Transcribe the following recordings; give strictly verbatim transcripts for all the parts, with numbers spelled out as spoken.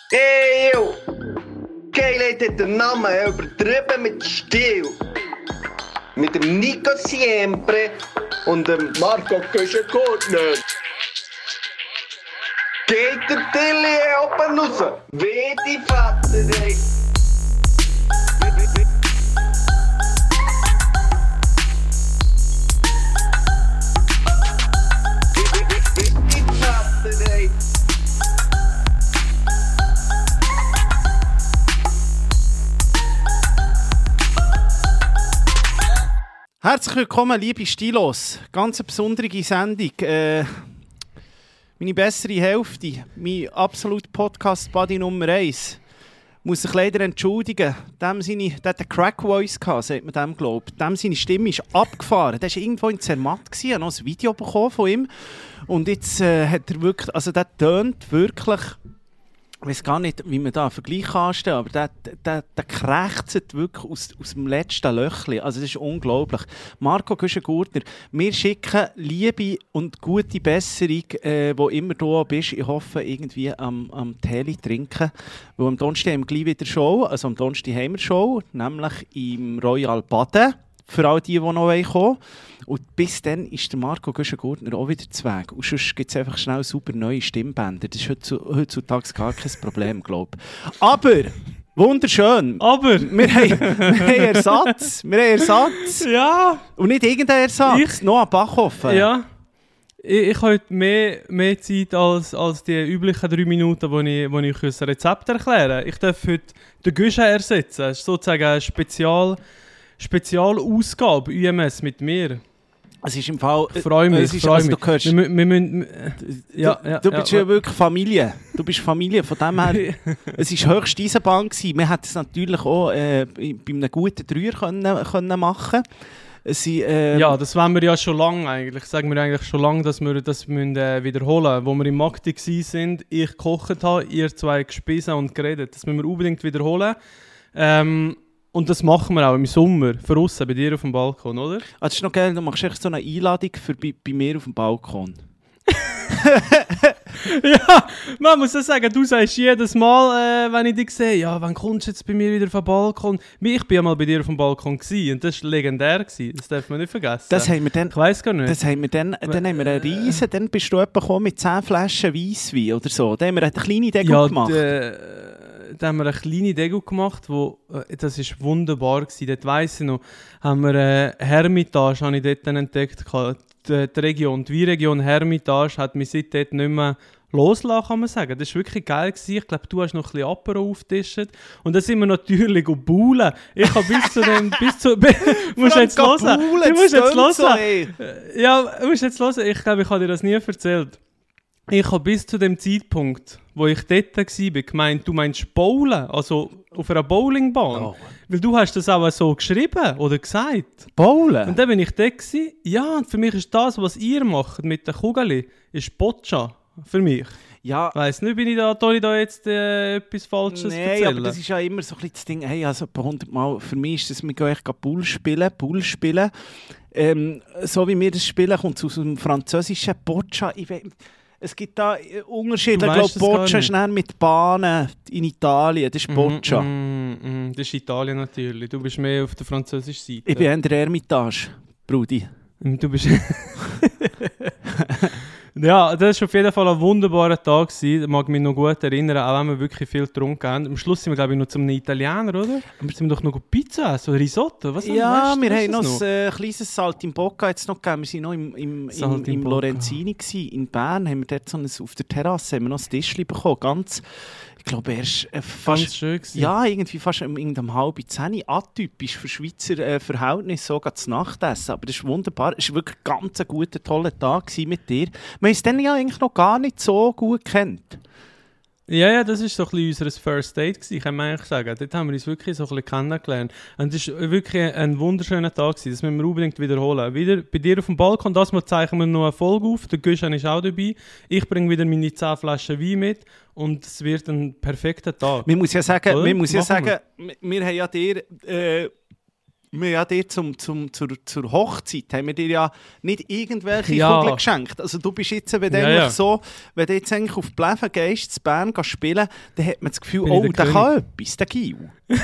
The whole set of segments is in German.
Hey, yo! Geilheit hat den Namen übertrieben mit Stil. Mit dem Nico Siempre und dem Marco Köschen-Gurtner. Geht der Tilly oben raus, wie die Vater, ey. Herzlich willkommen, liebe Stilos. Ganz eine besondere Sendung. Äh, meine bessere Hälfte, mein absolut Podcast-Buddy Nummer eins, muss sich leider entschuldigen. Dem seine, der hat eine Crack-Voice gehabt, sagt man dem, glaube ich. Dem seine Stimme ist abgefahren. Der war irgendwo in Zermatt, ich habe noch ein Video bekommen von ihm. Und jetzt äh, hat er wirklich, also der tönt wirklich... Ich weiß gar nicht, wie man da einen Vergleich anstellen kann, aber der, der, der krächzt wirklich aus, aus dem letzten Löchli. Also das ist unglaublich. Marco Köschen-Gurtner, wir schicken Liebe und gute Besserung, äh, wo immer du bist. Ich hoffe, irgendwie am, am Tee trinken. Weil am Donnerstag haben wir gleich wieder Show, also am Donnerstag haben wir Show, nämlich im Royal Baden, für all die, die noch kommen wollen. Und bis dann ist der Marco Köschen-Gurtner auch wieder zu Weg. Und sonst gibt es einfach schnell super neue Stimmbänder. Das ist heutzutage gar kein Problem, glaube ich. Aber, wunderschön. Aber, wir haben, wir haben Ersatz. Wir haben Ersatz. Ja. Und nicht irgendein Ersatz. Ich, Noah Bachhofen. Ja. Ich, ich habe heute mehr, mehr Zeit als, als die üblichen drei Minuten, wo ich, wo ich ein Rezept erklären kann. Ich darf heute den Guschen ersetzen. Das ist sozusagen eine Spezial, Spezialausgabe U M S mit mir. Es ist im Fall... Ich freue mich, ich freue also, mich. Du, hörst, wir, wir, wir, ja, du, ja, du bist ja, ja wirklich Familie. Du bist Familie, von dem her... Es war höchst Eisenbahn gewesen. Wir hätten es natürlich auch äh, bei einem guten Dreier können, können machen Sie, äh, ja, das wollen wir ja schon lange eigentlich. Sagen wir eigentlich schon lange, dass wir das müssen, äh, wiederholen müssen. Wo wir im Magdi waren, ich gekocht habe, ihr zwei gespissen und geredet. Das müssen wir unbedingt wiederholen. Ähm, Und das machen wir auch im Sommer, draussen bei dir auf dem Balkon, oder? Ah, das ist noch geil, du machst echt so eine Einladung für bei, bei mir auf dem Balkon. Ja, man muss ja sagen, du sagst jedes Mal, äh, wenn ich dich sehe, ja, wann kommst du jetzt bei mir wieder auf den Balkon? Ich war ja mal bei dir auf dem Balkon gewesen, und das war legendär gewesen. Das darf man nicht vergessen. Das haben wir dann, ich weiss gar nicht. Das haben wir dann, dann haben wir einen Riesen, dann bist du jemand mit zehn Flaschen Weisswein oder so. Dann haben wir eine kleine Deko ja, gemacht. D- Da haben wir eine kleine Deko gemacht, wo, äh, das war wunderbar gewesen. Dort weiss ich noch, haben wir eine äh, Hermitage, habe ich dort dann entdeckt. Die, die Region, die Weinregion Hermitage hat mich seitdem nicht mehr losgelassen, kann man sagen. Das war wirklich geil gewesen. Ich glaube, du hast noch ein bisschen Apero aufgetischt. Und dann sind wir natürlich boulen. Ich habe bis zu dem... bis zu, be, musst jetzt hören. Du musst jetzt hören. So, ja, du musst jetzt hören. Ich glaube, ich habe dir das nie erzählt. Ich habe bis zu dem Zeitpunkt, wo ich dort war, gemeint, du meinst bowlen, also auf einer Bowlingbahn. Oh. Weil du hast das auch so geschrieben oder gesagt. Bowlen? Und dann bin ich dort gewesen. Ja, und für mich ist das, was ihr macht mit den Kugeln, ist Boccia. Für mich. Ja. Weiss nicht, bin ich da, da, ich da jetzt äh, etwas Falsches nee, erzählen? Aber das ist ja immer so ein bisschen das Ding, hey, also hundert Mal, für mich ist das, wir gehen echt Pool spielen, Pool spielen. Ähm, so wie wir das spielen, kommt es aus dem französischen Boccia. Ich weiß, es gibt da Unterschiede. Ich glaube, Boccia ist dann mit Bahnen in Italien. Das ist Boccia. Mm, mm, mm, das ist Italien natürlich. Du bist mehr auf der französischen Seite. Ich bin in der Hermitage, Brudi. Du bist... Ja, das war auf jeden Fall ein wunderbarer Tag. Ich mag mich noch gut erinnern, auch wenn wir wirklich viel getrunken haben. Am Schluss sind wir, glaube ich, noch zum Italiener, oder? Wir sind doch noch Pizza essen, oder Risotto. Was ja, weißt, wir haben noch, noch ein äh, kleines Saltimbocca jetzt noch gegeben. Wir waren noch im, im, im, im Lorenzini gewesen. In Bern. Haben wir dort so ein, auf der Terrasse haben wir noch ein Tischchen bekommen. Ganz, ich glaube, erst äh, fast... Ganz schön gewesen. Ja, irgendwie fast um irgendeinem halben Zehn. Atypisch für Schweizer äh, Verhältnisse, so zu Nachtessen. Aber das ist wunderbar. Es war wirklich ganz ein guter, toller Tag mit dir. Wir haben es dann ja eigentlich noch gar nicht so gut kennt. Ja, ja, das war so ein bisschen unser First Date gewesen, kann man eigentlich sagen. Dort haben wir uns wirklich so ein bisschen kennengelernt. Und es war wirklich ein wunderschöner Tag gewesen. Das müssen wir unbedingt wiederholen. Wieder bei dir auf dem Balkon, das Mal zeichnen wir noch eine Folge auf. Der Guschen ist auch dabei. Ich bringe wieder meine zehn Flaschen Wein mit. Und es wird ein perfekter Tag. Man muss ja sagen, man muss ja sagen wir? wir haben ja dir... Äh, wir ja dir zum, zum, zur, zur Hochzeit haben wir dir ja nicht irgendwelche Ja. Kugeln geschenkt. Also du bist jetzt, wenn du Ja, eigentlich ja. so, wenn du jetzt eigentlich auf die Bläven gehst, zu Bern gehst spielen, dann hat man das Gefühl, Bin ich oh, der der König. kann etwas, der Gil.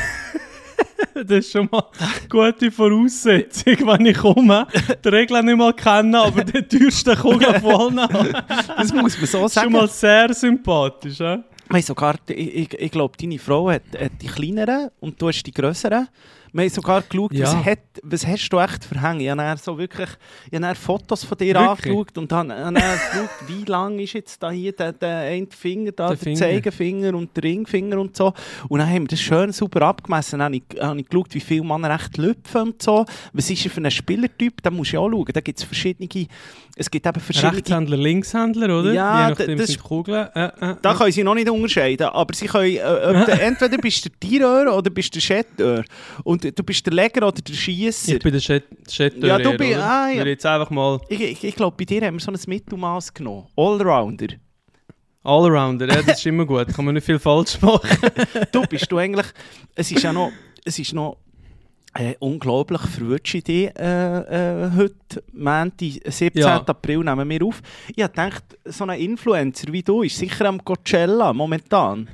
Das ist schon mal eine gute Voraussetzung, wenn ich komme. Die Regeln nicht mal kennen, aber den teuersten Kugel von allen. Das muss man so Das ist schon sagen. mal sehr sympathisch. Äh? Wir haben sogar, ich, ich, ich glaube, deine Frau hat, hat die kleineren und du hast die grösseren. Wir haben sogar geschaut, Ja. was, hat, was hast du echt für Hänge. Ich habe dann so wirklich, ich habe dann Fotos von dir Wirklich? angeschaut und habe, habe dann geschaut, wie lang ist jetzt da hier der, der eine Finger, da, Der der Finger. Zeigefinger und der Ringfinger und so. Und dann haben wir das schön sauber abgemessen. Dann habe ich, habe ich geschaut, wie viele Männer echt lüpfen und so. Was ist er für ein Spielertyp? Da musst du ja auch schauen. Da gibt es verschiedene, es gibt eben verschiedene... Rechtshändler, Linkshändler, oder? Ja, Je nachdem das- sind Kugeln. Äh, äh, Da äh. können sie noch nicht unterscheiden, aber sie können, äh, ob du, entweder bist du der Tireur oder bist du der Chatteur. Und du bist der Leger oder der Schiesser. Ich bin der Chat Chatteur. Ja, du bist- oder? ah, ja. Will jetzt einfach mal Ich, ich, ich glaube, bei dir haben wir so ein Mittelmaß genommen. Allrounder. Allrounder, ja, das ist immer gut. Kann man nicht viel falsch machen. Du bist du eigentlich... Es ist ja noch... Es ist noch äh, unglaublich verwirrt in dich äh, äh, heute, Montag, siebzehnten Ja. April, nehmen wir auf. Ich habe gedacht, so ein Influencer wie du ist sicher am Coachella momentan.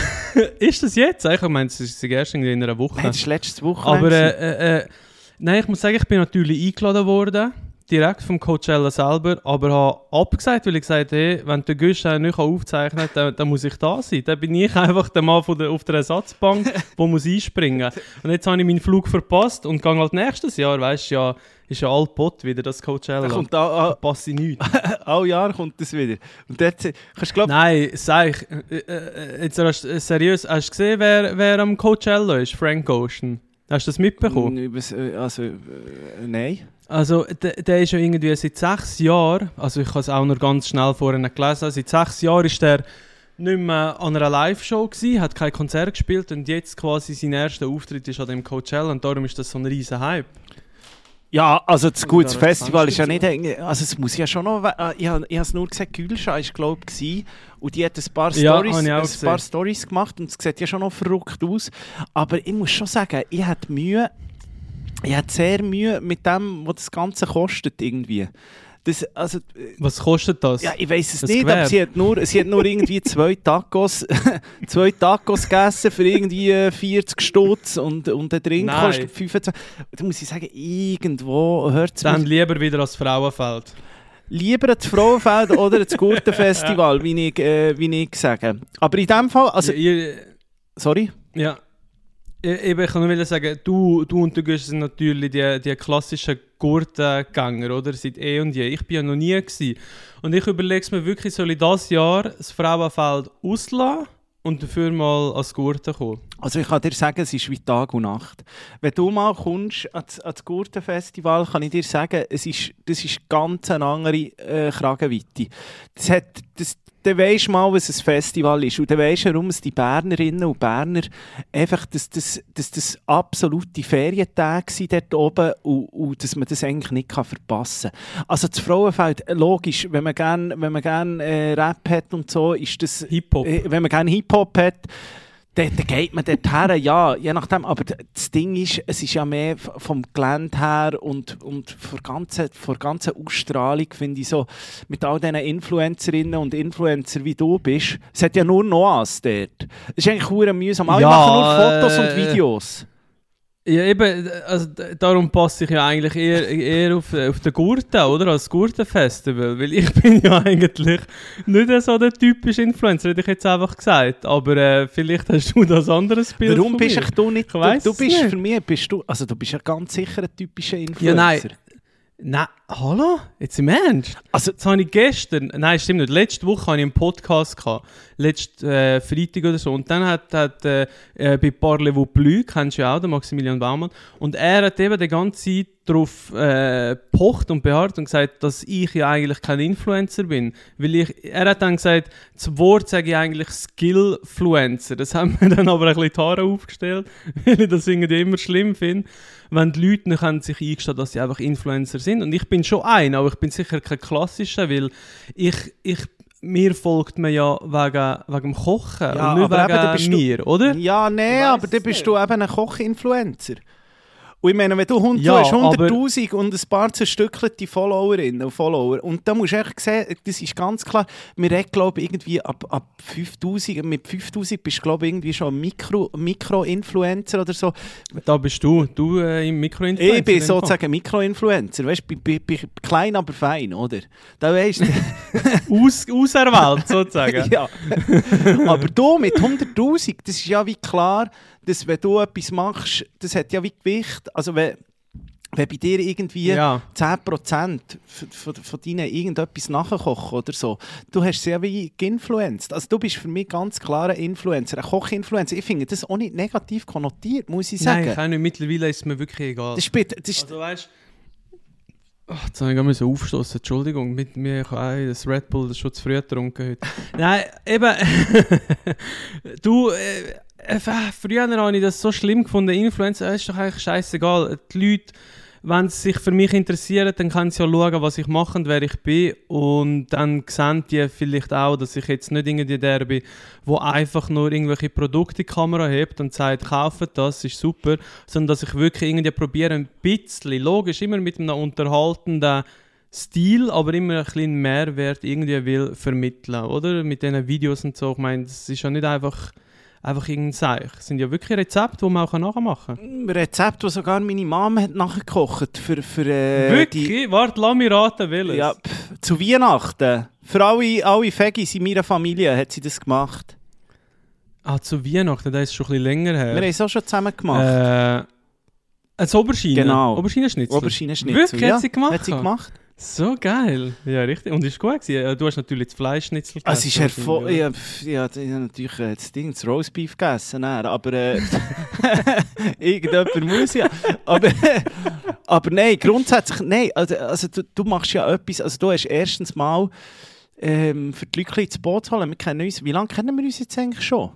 Ist das jetzt? Ich meine, es ist erst irgendwie in einer Woche. Nein, das ist letztes Woche. Aber äh, äh, äh, nein, ich muss sagen, ich bin natürlich eingeladen worden, direkt vom Coachella selber, aber habe abgesagt, weil ich gesagt habe, hey, wenn der Guschen nicht aufzeichnen kann, dann, dann muss ich da sein. Dann bin ich einfach der Mann von der, auf der Ersatzbank, der muss einspringen. Und jetzt habe ich meinen Flug verpasst und gehe halt nächstes Jahr, weißt du, ja, ist ja altpott wieder das Coachella. Da kommt Da da, passe ich nichts. alle Jahre kommt das wieder. Und dort kannst du glauben, Nein, sag ich, äh, äh, jetzt hast, äh, seriös, hast du gesehen, wer, wer am Coachella ist? Frank Ocean. Hast du das mitbekommen? also, äh, nein. Also, der, der ist ja irgendwie seit sechs Jahren, also ich habe es auch noch ganz schnell vorhin gelesen, seit sechs Jahren ist der nicht mehr an einer Live-Show gewesen, hat kein Konzert gespielt und jetzt quasi sein erster Auftritt ist an dem Coachella und darum ist das so ein riesen Hype. Ja, also das gutes da Festival ist ja kannst nicht... irgendwie- Also es muss ja schon noch... äh, Ich habe ich habe es nur gesagt, Gülscha war glaube ich und die hat ein paar Ja, Storys, habe ich auch ein gesehen. paar Storys gemacht und es sieht ja schon noch verrückt aus. Aber ich muss schon sagen, ich hatte Mühe... Ich hatte sehr Mühe mit dem, was das Ganze kostet irgendwie. Das, also, äh, Was kostet das? ja, ich weiß es Das nicht, Gewerbe. aber sie hat nur, sie hat nur irgendwie zwei Tacos, zwei Tacos gegessen für irgendwie äh, vierzig Stutz und, und der Drink Nein. kostet fünfundzwanzig. Da muss ich sagen, irgendwo hört es Dann mich. lieber wieder als Frauenfeld. Lieber das Frauenfeld oder das Gurtenfestival, wie ich, äh, wie ich sage. Aber in dem Fall, also, ja, ihr, sorry? ja. Ich, eben, ich kann nur sagen, du, du und der Guschen sind natürlich die, die klassischen Gurtengänger, oder? Seit eh und je. Ich bin ja noch nie gewesen. Und ich überlege mir wirklich, soll ich dieses Jahr das Frauenfeld auslassen und dafür mal als Gurten kommen? Also ich kann dir sagen, es ist wie Tag und Nacht. Wenn du mal kommst ans, ans Gurtenfestival, kann ich dir sagen, es ist, das ist ganz eine andere äh, Kragenweite. Das hat, das, dann weisst du mal, was ein Festival ist. Und dann weisst du, warum es die Bernerinnen und Berner einfach, dass das, das, das absolute Ferientage sind dort oben und, und dass man das eigentlich nicht kann verpassen kann. Also das Frauenfeld, logisch, wenn man gerne wenn man gern, äh, Rap hat und so, ist das... Hip-Hop. Äh, wenn man gerne Hip-Hop hat, dann, dann geht man dort her, ja, je nachdem. Aber d- das Ding ist, es ist ja mehr f- vom Gelände her und, und von der ganzen, von der ganzen Ausstrahlung, finde ich so, mit all diesen Influencerinnen und Influencer wie du bist, es hat ja nur Noahs dort. Es ist eigentlich verdammt mühsam. Alle Ja, machen nur Fotos äh, und Videos. Ja, eben, also d- darum passe ich ja eigentlich eher, eher auf, auf den Gurten, oder? Als Gurtenfestival. Weil ich bin ja eigentlich nicht so der typische Influencer, hätte ich jetzt einfach gesagt. Aber äh, vielleicht hast du das anderes Bild Warum von bist mir. ich du nicht? Ich Du, weiss du es bist nicht. für mich, bist du, also du bist ja ganz sicher ein typischer Influencer. Ja, nein. Nein, hallo? Jetzt im Ernst? Also, Das habe ich gestern, nein, stimmt nicht, letzte Woche hatte ich einen Podcast gehabt, letzten äh, Freitag oder so, und dann hat, hat äh, äh, bei Parlez-vous plus, kennst du ja auch, der Maximilian Baumann, und er hat eben die ganze Zeit darauf äh, pocht und beharrt und gesagt, dass ich ja eigentlich kein Influencer bin, weil ich, er hat dann gesagt, das Wort sage ich eigentlich Skillfluencer, das haben wir dann aber ein bisschen die Haare aufgestellt, weil ich das irgendwie immer schlimm finde, wenn die Leute nicht können sich eingestehen, dass sie einfach Influencer sind. Und ich bin schon ein, aber ich bin sicher kein klassischer, weil ich, ich, mir folgt man ja wegen, wegen dem Kochen Ja, und nicht aber eben, dann wegen bist du- mir, oder? ja, nein, Ich weiss aber dann es bist nicht. du eben ein Koch-Influencer. Und ich meine, wenn du, hund, Ja, du hast hunderttausend und ein paar zerstückelte Followerinnen und Follower, und da musst du echt sehen, das ist ganz klar, wir reden, glaube ich, irgendwie ab, ab fünftausend, mit fünftausend bist du, glaube ich, irgendwie schon ein Mikro, Mikro-Influencer oder so. Da bist du, du äh, im Mikroinfluencer. Ich bin sozusagen Mikroinfluencer, weißt du, bin, bin, bin klein, aber fein, oder? Da weißt du. Aus, auserwählt, sozusagen. Ja. Aber du mit hunderttausend, das ist ja wie klar, dass wenn du etwas machst, das hat ja wie Gewicht. Also wenn, wenn bei dir irgendwie Ja. zehn Prozent von, von deinen irgendetwas nachkochen oder so, du hast es ja wie geinfluenced. Also du bist für mich ganz klar ein Influencer, ein Koch-Influencer. Ich finde das auch nicht negativ konnotiert, muss ich sagen. Nein, ich auch nicht. Mittlerweile ist es mir wirklich egal. Das ist, das ist, Also weißt du, oh, jetzt habe ich gerade so aufstoßen. Entschuldigung, mit mir ich habe auch das Red Bull das schon zu früh getrunken heute. Nein, eben. du, äh, äh, früher habe ich das so schlimm gefunden. Influencer, das ist doch eigentlich scheißegal. Die Leute, wenn sie sich für mich interessieren, dann können sie ja schauen, was ich mache und wer ich bin. Und dann sehen die vielleicht auch, dass ich jetzt nicht irgendwie der bin, der einfach nur irgendwelche Produkte in die Kamera hebt und sagt, kauft das, ist super. Sondern dass ich wirklich irgendwie probiere, ein bisschen, logisch, immer mit einem unterhaltenden Stil, aber immer ein bisschen Mehrwert irgendwie will vermitteln, oder? Mit diesen Videos und so. Ich meine, das ist ja nicht einfach... Einfach irgendein Seich. Das sind ja wirklich Rezepte, die man auch nachmachen kann. Rezept, das sogar meine Mama hat nachgekocht für, für äh, Wirklich? die, Warte, lass mich raten, welches. ja, pff, zu Weihnachten. Für alle, alle Fegis in meiner Familie hat sie das gemacht. Ah, zu Weihnachten, das ist schon ein bisschen länger her. Wir haben es auch schon zusammen gemacht. Äh, ein Oberschiene? Genau. Oberschienenschnitzel? Auberginenschnitzel. Wirklich? Ja, Hat sie gemacht? hat sie gemacht. So geil. Ja, richtig. Und ist gut gewesen. Du hast natürlich das Fleischschnitzel Ah, es ist hervor... wahrscheinlich, Ja, pff, ja, ich habe natürlich äh, das Ding, das Roastbeef gegessen, dann, aber... Äh, irgendjemand muss ja. Aber, aber nein, grundsätzlich... Nein, also, also du, du machst ja etwas... Also du hast erstens mal... Ähm, für die Leute ins Boot zu holen. Wir kennen uns... Wie lange kennen wir uns jetzt eigentlich schon?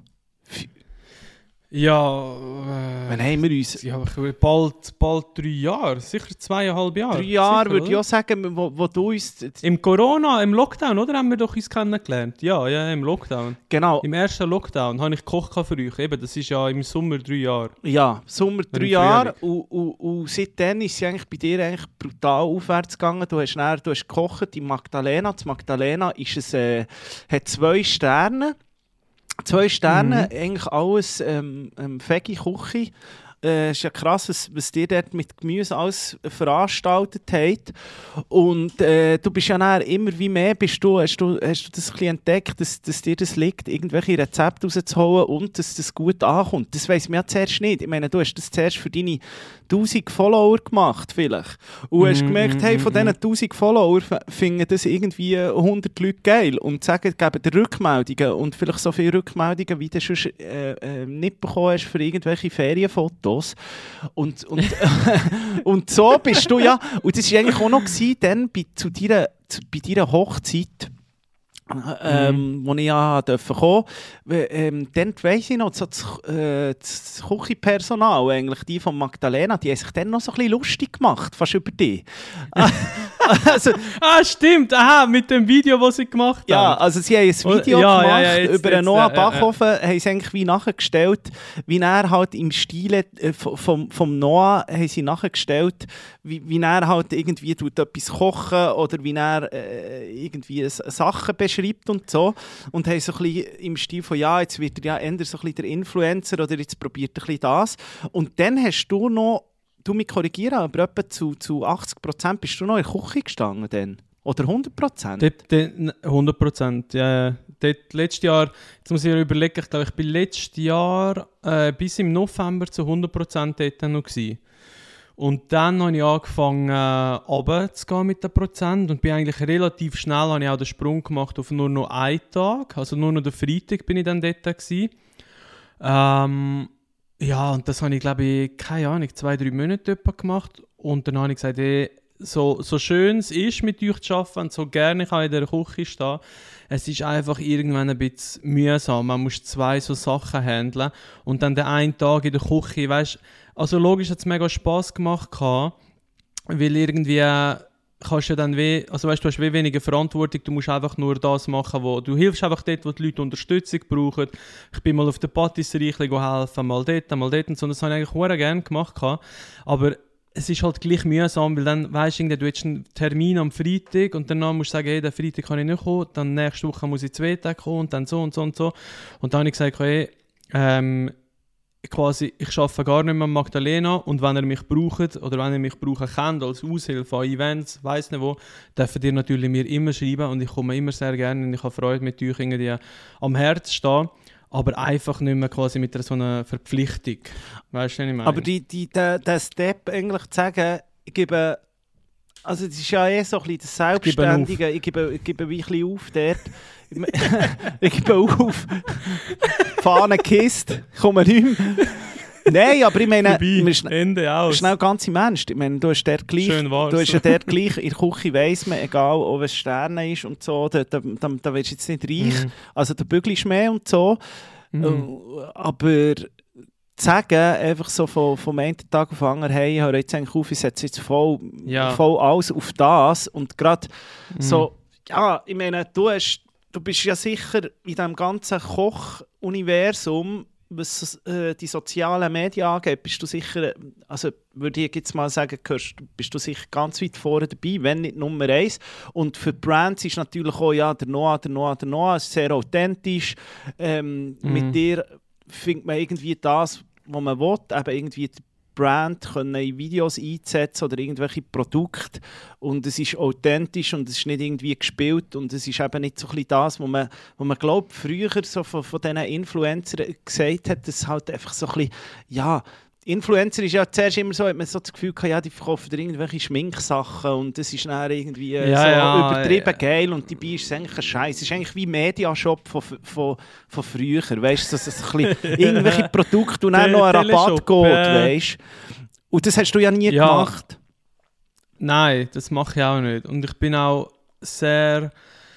Ja, äh, Wann haben wir uns? ja, bald, bald drei Jahre. Sicher zweieinhalb Jahre. Drei Jahre Sicher, würde ich oder? auch sagen, wo, wo du uns... Im Corona, im Lockdown, oder? Haben wir doch uns kennengelernt. Ja, ja, im Lockdown. Genau. Im ersten Lockdown habe ich gekocht für euch. Eben, das ist ja im Sommer drei Jahre. Ja, Sommer Oder drei im Jahre und, und, und seitdem ist es eigentlich bei dir eigentlich brutal aufwärts gegangen. Du hast, dann, du hast gekocht in Magdalena. Das Magdalena ist es, äh, hat zwei Sterne. Zwei Sterne, Mhm. eigentlich alles ähm, ähm, Veggie-Küche. Es äh, ist ja krass, was, was ihr dort mit Gemüse alles veranstaltet habt. Und äh, du bist ja dann immer wie mehr, bist du, hast, du, hast du das ein bisschen entdeckt, dass, dass dir das liegt, irgendwelche Rezepte rauszuholen und dass das gut ankommt. Das weiss man ja zuerst nicht. Ich meine, du hast das zuerst für deine tausend Follower gemacht vielleicht. Und hast Mhm, gemerkt, hey, von mhm, diesen tausend Follower f- finden das irgendwie hundert Leute geil und sagen, geben dir Rückmeldungen und vielleicht so viele Rückmeldungen, wie du schon äh, äh, nicht bekommen hast für irgendwelche Ferienfotos. Und, und, und so bist du ja, und das war eigentlich auch noch gewesen, dann bei, zu deiner, zu, bei deiner Hochzeit, ähm, wo ich ja durfte kommen, ähm, dann weiss ich noch, so das, äh, das Küchenpersonal, eigentlich die von Magdalena, die haben sich dann noch so ein bisschen lustig gemacht, fast über dich. Also, Ah, stimmt. Aha, mit dem Video, das sie gemacht haben. ja, also sie haben ein Video Ja, ja, gemacht ja, jetzt- über den jetzt, Noah äh, äh, Bachhofen, haben sie eigentlich wie nachgestellt, wie er halt im Stile äh, vom, vom Noah haben sie nachgestellt, wie, wie er halt irgendwie tut etwas kochen oder wie er äh, irgendwie s- Sachen beschreibt und so. Und haben so ein bisschen im Stil von, ja, jetzt wird er ja eher so ein bisschen der Influencer oder jetzt probiert er ein bisschen das. Und dann hast du noch, du mich korrigieren, aber etwa zu, zu achtzig Prozent bist du noch in der Küche gestanden dann? Oder hundert Prozent? Dort, dort, hundert Prozent, ja. ja. Dort, letztes Jahr, jetzt muss ich mir überlegen, ich glaube, ich bin letztes Jahr äh, bis im November zu hundert Prozent dort noch gewesen. Und dann habe ich angefangen, äh, runterzugehen mit den Prozent und bin eigentlich relativ schnell, habe ich auch den Sprung gemacht auf nur noch einen Tag, also nur noch den Freitag bin ich dann dort gewesen. Ähm, ja, und das habe ich, glaube ich, keine Ahnung, zwei, drei Monate etwa gemacht und dann habe ich gesagt, ey, so, so schön es ist, mit euch zu arbeiten und so gerne ich auch in der Küche stehen, es ist einfach irgendwann ein bisschen mühsam. Man muss zwei so Sachen handeln und dann den einen Tag in der Küche, weißt, also logisch hat es mega Spass gemacht, gehabt, weil irgendwie, äh, kannst ja dann weh, also weißt, du hast weh weniger Verantwortung, du musst einfach nur das machen, wo du hilfst einfach dort, wo die Leute Unterstützung brauchen. Ich bin mal auf der Patisserie helfen, mal dort, mal dort und so, das habe ich eigentlich sehr gerne gemacht. Aber es ist halt gleich mühsam, weil dann weisst du, du hast einen Termin am Freitag und danach musst du sagen, hey, den Freitag kann ich nicht kommen, dann nächste Woche muss ich zwei Tage kommen und dann so und so und so. Und dann habe ich gesagt, hey, ähm, quasi, ich arbeite gar nicht mehr mit Magdalena und wenn ihr mich braucht oder wenn ihr mich brauchen könnt als Aushilfe an Events, weiss nicht wo, dürft ihr natürlich mir immer schreiben und ich komme immer sehr gerne und ich habe Freude mit euch irgendwie am Herz stehen, aber einfach nicht mehr quasi mit so einer Verpflichtung. Weißt du, was ich meine? Aber die, die, der, der Step eigentlich zu sagen, ich gebe, also das ist ja eh so ein bisschen das Selbstständige, ich gebe, ich gebe wie ein bisschen auf dort. Ich gebe auf. Fahne gekisst, komme nicht mehr. Nein, aber ich meine, Vorbei, schn- Ende aus. schnell ganz im Ernst. Ich meine, du hast dort gleich, Schön war's. du hast ja dort gleich, in der Küche weiss man, egal ob es Sterne ist und so, da, da, da, da wirst du jetzt nicht reich. Mhm. Also da bügelst du mehr und so. Mhm. Äh, aber zu sagen, einfach so vom, vom einen Tag auf den anderen, hey, ich höre jetzt eigentlich auf, ich setze jetzt voll, Ja. voll alles auf das. Und gerade Mhm. so, ja, ich meine, du hast Du bist ja sicher in diesem ganzen Koch-Universum, was äh, die sozialen Medien angeht, bist du sicher, also würde ich jetzt mal sagen, gehörst, bist du sicher ganz weit vorne dabei, wenn nicht Nummer eins. Und für die Brands ist natürlich auch, ja, der Noah, der Noah, der Noah, ist sehr authentisch. Ähm, Mhm. Mit dir findet man irgendwie das, was man will, eben irgendwie die Brand können in Videos einzusetzen oder irgendwelche Produkte und es ist authentisch und es ist nicht irgendwie gespielt und es ist eben nicht so ein bisschen das, was man, was man glaubt, früher so von, von diesen Influencern gesagt hat, dass halt einfach so ein bisschen, ja, Influencer ist ja zuerst immer so, hat man so das Gefühl gehabt, ja, die verkaufen dir irgendwelche Schminksachen und das ist dann irgendwie äh, Ja, so ja, übertrieben ja. geil und dabei ist es eigentlich ein Scheiß. Es ist eigentlich wie Mediashop von, von, von früher, weißt du, dass es ein bisschen irgendwelche Produkte und dann noch ein Rabatt Teleshop, geht, äh. weißt du. Und das hast du ja nie Ja. gemacht. Nein, das mache ich auch nicht. Und ich bin auch sehr,